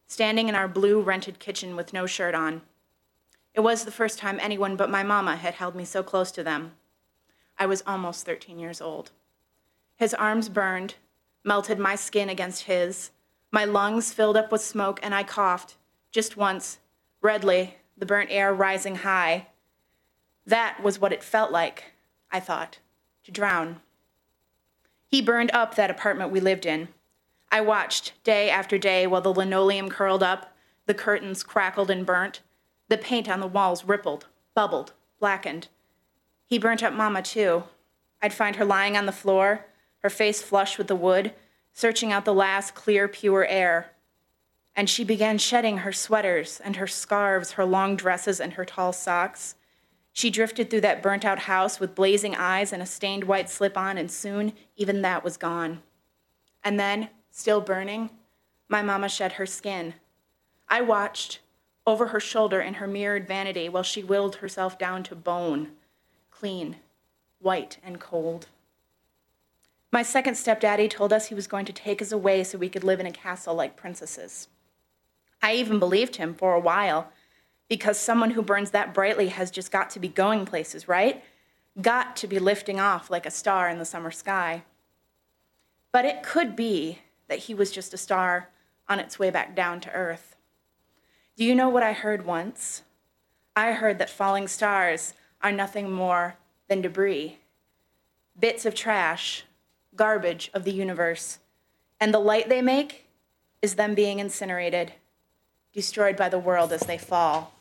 standing in our blue rented kitchen with no shirt on. It was the first time anyone but my mama had held me so close to them. I was almost 13 years old. His arms burned, melted my skin against his. My lungs filled up with smoke, and I coughed, just once, redly, the burnt air rising high. That was what it felt like, I thought, to drown. He burned up that apartment we lived in. I watched day after day while the linoleum curled up, the curtains crackled and burnt, the paint on the walls rippled, bubbled, blackened. He burnt up Mama, too. I'd find her lying on the floor, her face flush with the wood, searching out the last clear, pure air. And she began shedding her sweaters and her scarves, her long dresses and her tall socks. She drifted through that burnt-out house with blazing eyes and a stained white slip-on, and soon even that was gone. And then, still burning, my mama shed her skin. I watched, over her shoulder in her mirrored vanity, while she whittled herself down to bone, clean, white, and cold. My second stepdaddy told us he was going to take us away so we could live in a castle like princesses. I even believed him for a while, because someone who burns that brightly has just got to be going places, right? Got to be lifting off like a star in the summer sky. But it could be that he was just a star on its way back down to earth. Do you know what I heard once? I heard that falling stars are nothing more than debris, bits of trash, garbage of the universe, and the light they make is them being incinerated, destroyed by the world as they fall.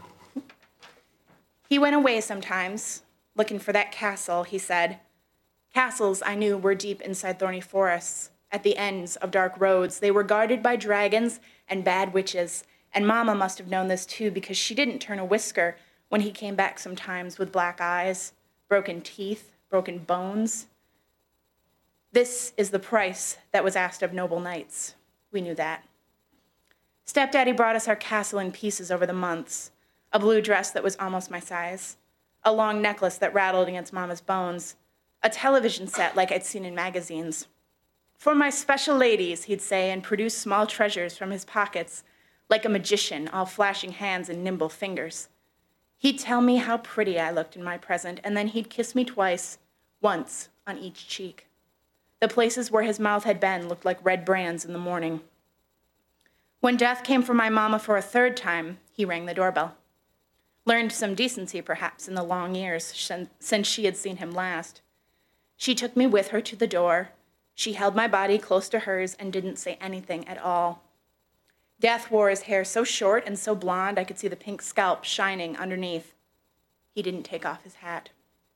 He went away sometimes, looking for that castle, he said. Castles, I knew, were deep inside thorny forests, at the ends of dark roads. They were guarded by dragons and bad witches, and Mama must have known this too, because she didn't turn a whisker when he came back sometimes with black eyes, broken teeth, broken bones. This is the price that was asked of noble knights. We knew that. Stepdaddy brought us our castle in pieces over the months, a blue dress that was almost my size, a long necklace that rattled against Mama's bones, a television set like I'd seen in magazines. For my special ladies, he'd say, and produce small treasures from his pockets, like a magician, all flashing hands and nimble fingers. He'd tell me how pretty I looked in my present, and then he'd kiss me twice, once on each cheek. The places where his mouth had been looked like red brands in the morning. When death came for my mama for a third time, he rang the doorbell. Learned some decency, perhaps, in the long years since she had seen him last. She took me with her to the door. She held my body close to hers and didn't say anything at all. Death wore his hair so short and so blonde I could see the pink scalp shining underneath. He didn't take off his hat.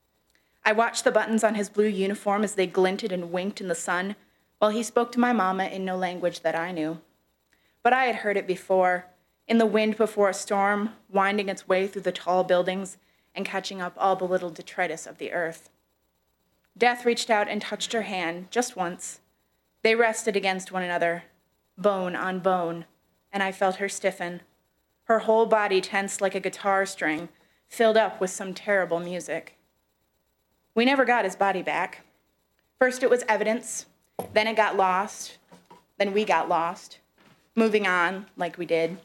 I watched the buttons on his blue uniform as they glinted and winked in the sun, while he spoke to my mama in no language that I knew. But I had heard it before, in the wind before a storm, winding its way through the tall buildings and catching up all the little detritus of the earth. Death reached out and touched her hand, just once. They rested against one another, bone on bone, and I felt her stiffen, her whole body tense like a guitar string, filled up with some terrible music. We never got his body back. First it was evidence, then it got lost, then we got lost, moving on like we did.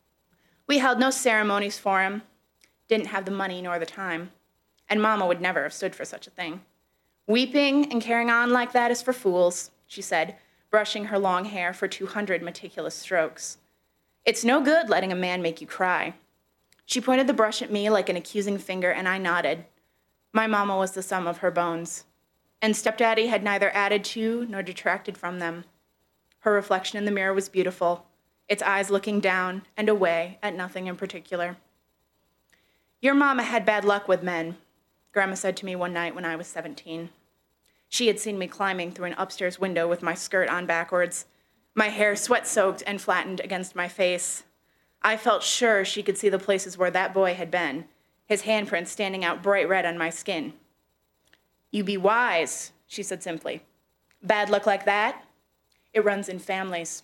We held no ceremonies for him, didn't have the money nor the time, and Mama would never have stood for such a thing. Weeping and carrying on like that is for fools, she said, brushing her long hair for 200 meticulous strokes. It's no good letting a man make you cry. She pointed the brush at me like an accusing finger, and I nodded. My mama was the sum of her bones, and stepdaddy had neither added to nor detracted from them. Her reflection in the mirror was beautiful, its eyes looking down and away at nothing in particular. Your mama had bad luck with men, Grandma said to me one night when I was 17. She had seen me climbing through an upstairs window with my skirt on backwards, my hair sweat-soaked and flattened against my face. I felt sure she could see the places where that boy had been, his handprints standing out bright red on my skin. You be wise, she said simply. Bad luck like that? It runs in families.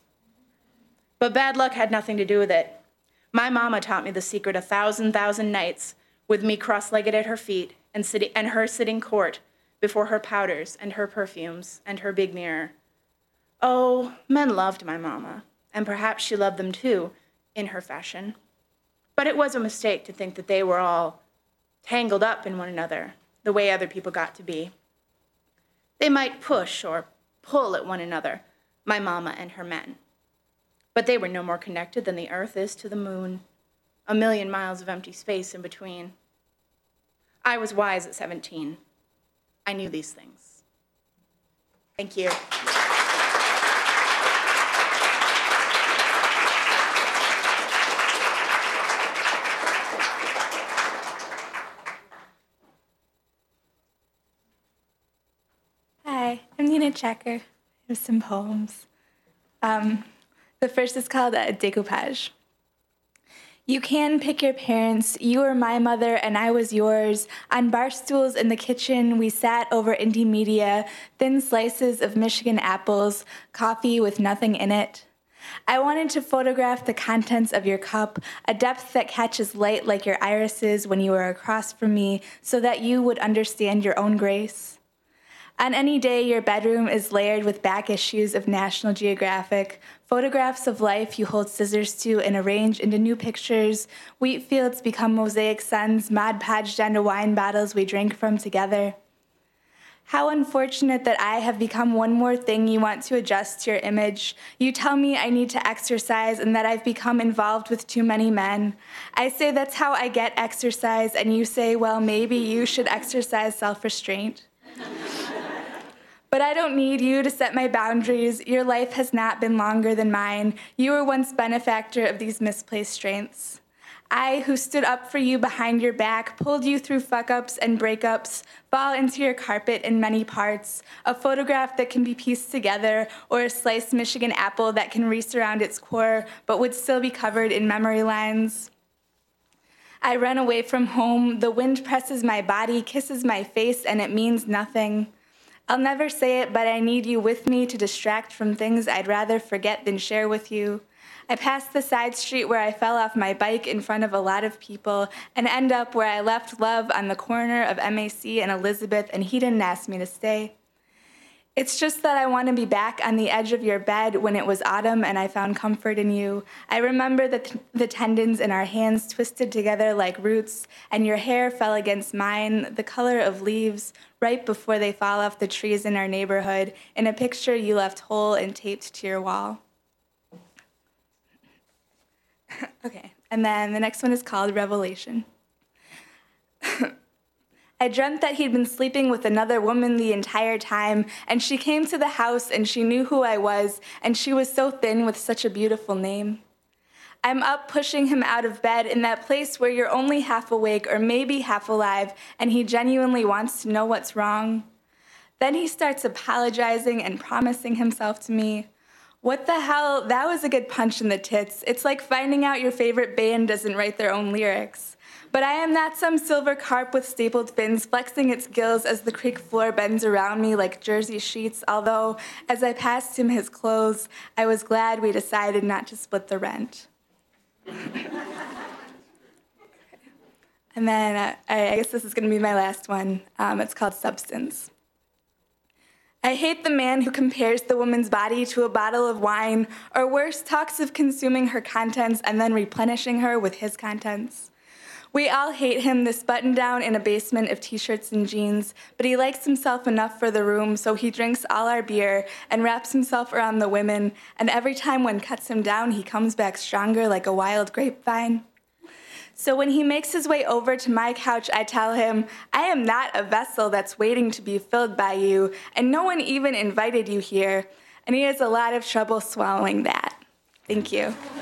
But bad luck had nothing to do with it. My mama taught me the secret 1,000 nights, with me cross-legged at her feet and her sitting court before her powders and her perfumes and her big mirror. Oh, men loved my mama, and perhaps she loved them too, in her fashion. But it was a mistake to think that they were all tangled up in one another, the way other people got to be. They might push or pull at one another, my mama and her men. But they were no more connected than the earth is to the moon, 1,000,000 miles of empty space in between. I was wise at 17. I knew these things. Thank you. Hi, I'm Nina Checker. I have some poems. The first is called Decoupage. You can pick your parents. You were my mother and I was yours. On bar stools in the kitchen, we sat over indie media, thin slices of Michigan apples, coffee with nothing in it. I wanted to photograph the contents of your cup, a depth that catches light like your irises when you are across from me, so that you would understand your own grace. On any day, your bedroom is layered with back issues of National Geographic, photographs of life you hold scissors to and arrange into new pictures. Wheat fields become mosaic suns, Mod Podged onto wine bottles we drank from together. How unfortunate that I have become one more thing you want to adjust to your image. You tell me I need to exercise and that I've become involved with too many men. I say that's how I get exercise, and you say, well, maybe you should exercise self-restraint. But I don't need you to set my boundaries. Your life has not been longer than mine. You were once benefactor of these misplaced strengths. I, who stood up for you behind your back, pulled you through fuck-ups and breakups, fall into your carpet in many parts, a photograph that can be pieced together, or a sliced Michigan apple that can resurround its core, but would still be covered in memory lines. I run away from home. The wind presses my body, kisses my face, and it means nothing. I'll never say it, but I need you with me to distract from things I'd rather forget than share with you. I pass the side street where I fell off my bike in front of a lot of people and end up where I left love on the corner of MAC and Elizabeth, and he didn't ask me to stay. It's just that I want to be back on the edge of your bed when it was autumn and I found comfort in you. I remember the tendons in our hands twisted together like roots, and your hair fell against mine, the color of leaves, right before they fall off the trees in our neighborhood, in a picture you left whole and taped to your wall. Okay, and then the next one is called Revelation. I dreamt that he'd been sleeping with another woman the entire time, and she came to the house and she knew who I was, and she was so thin with such a beautiful name. I'm up pushing him out of bed in that place where you're only half awake or maybe half alive, and he genuinely wants to know what's wrong. Then he starts apologizing and promising himself to me. What the hell? That was a good punch in the tits. It's like finding out your favorite band doesn't write their own lyrics. But I am not some silver carp with stapled fins flexing its gills as the creek floor bends around me like jersey sheets, although as I passed him his clothes, I was glad we decided not to split the rent. And then I guess this is going to be my last one. It's called Substance. I hate the man who compares the woman's body to a bottle of wine, or worse, talks of consuming her contents and then replenishing her with his contents. We all hate him, this button-down in a basement of t-shirts and jeans, but he likes himself enough for the room, so he drinks all our beer and wraps himself around the women, and every time one cuts him down, he comes back stronger like a wild grapevine. So when he makes his way over to my couch, I tell him, I am not a vessel that's waiting to be filled by you, and no one even invited you here, and he has a lot of trouble swallowing that. Thank you.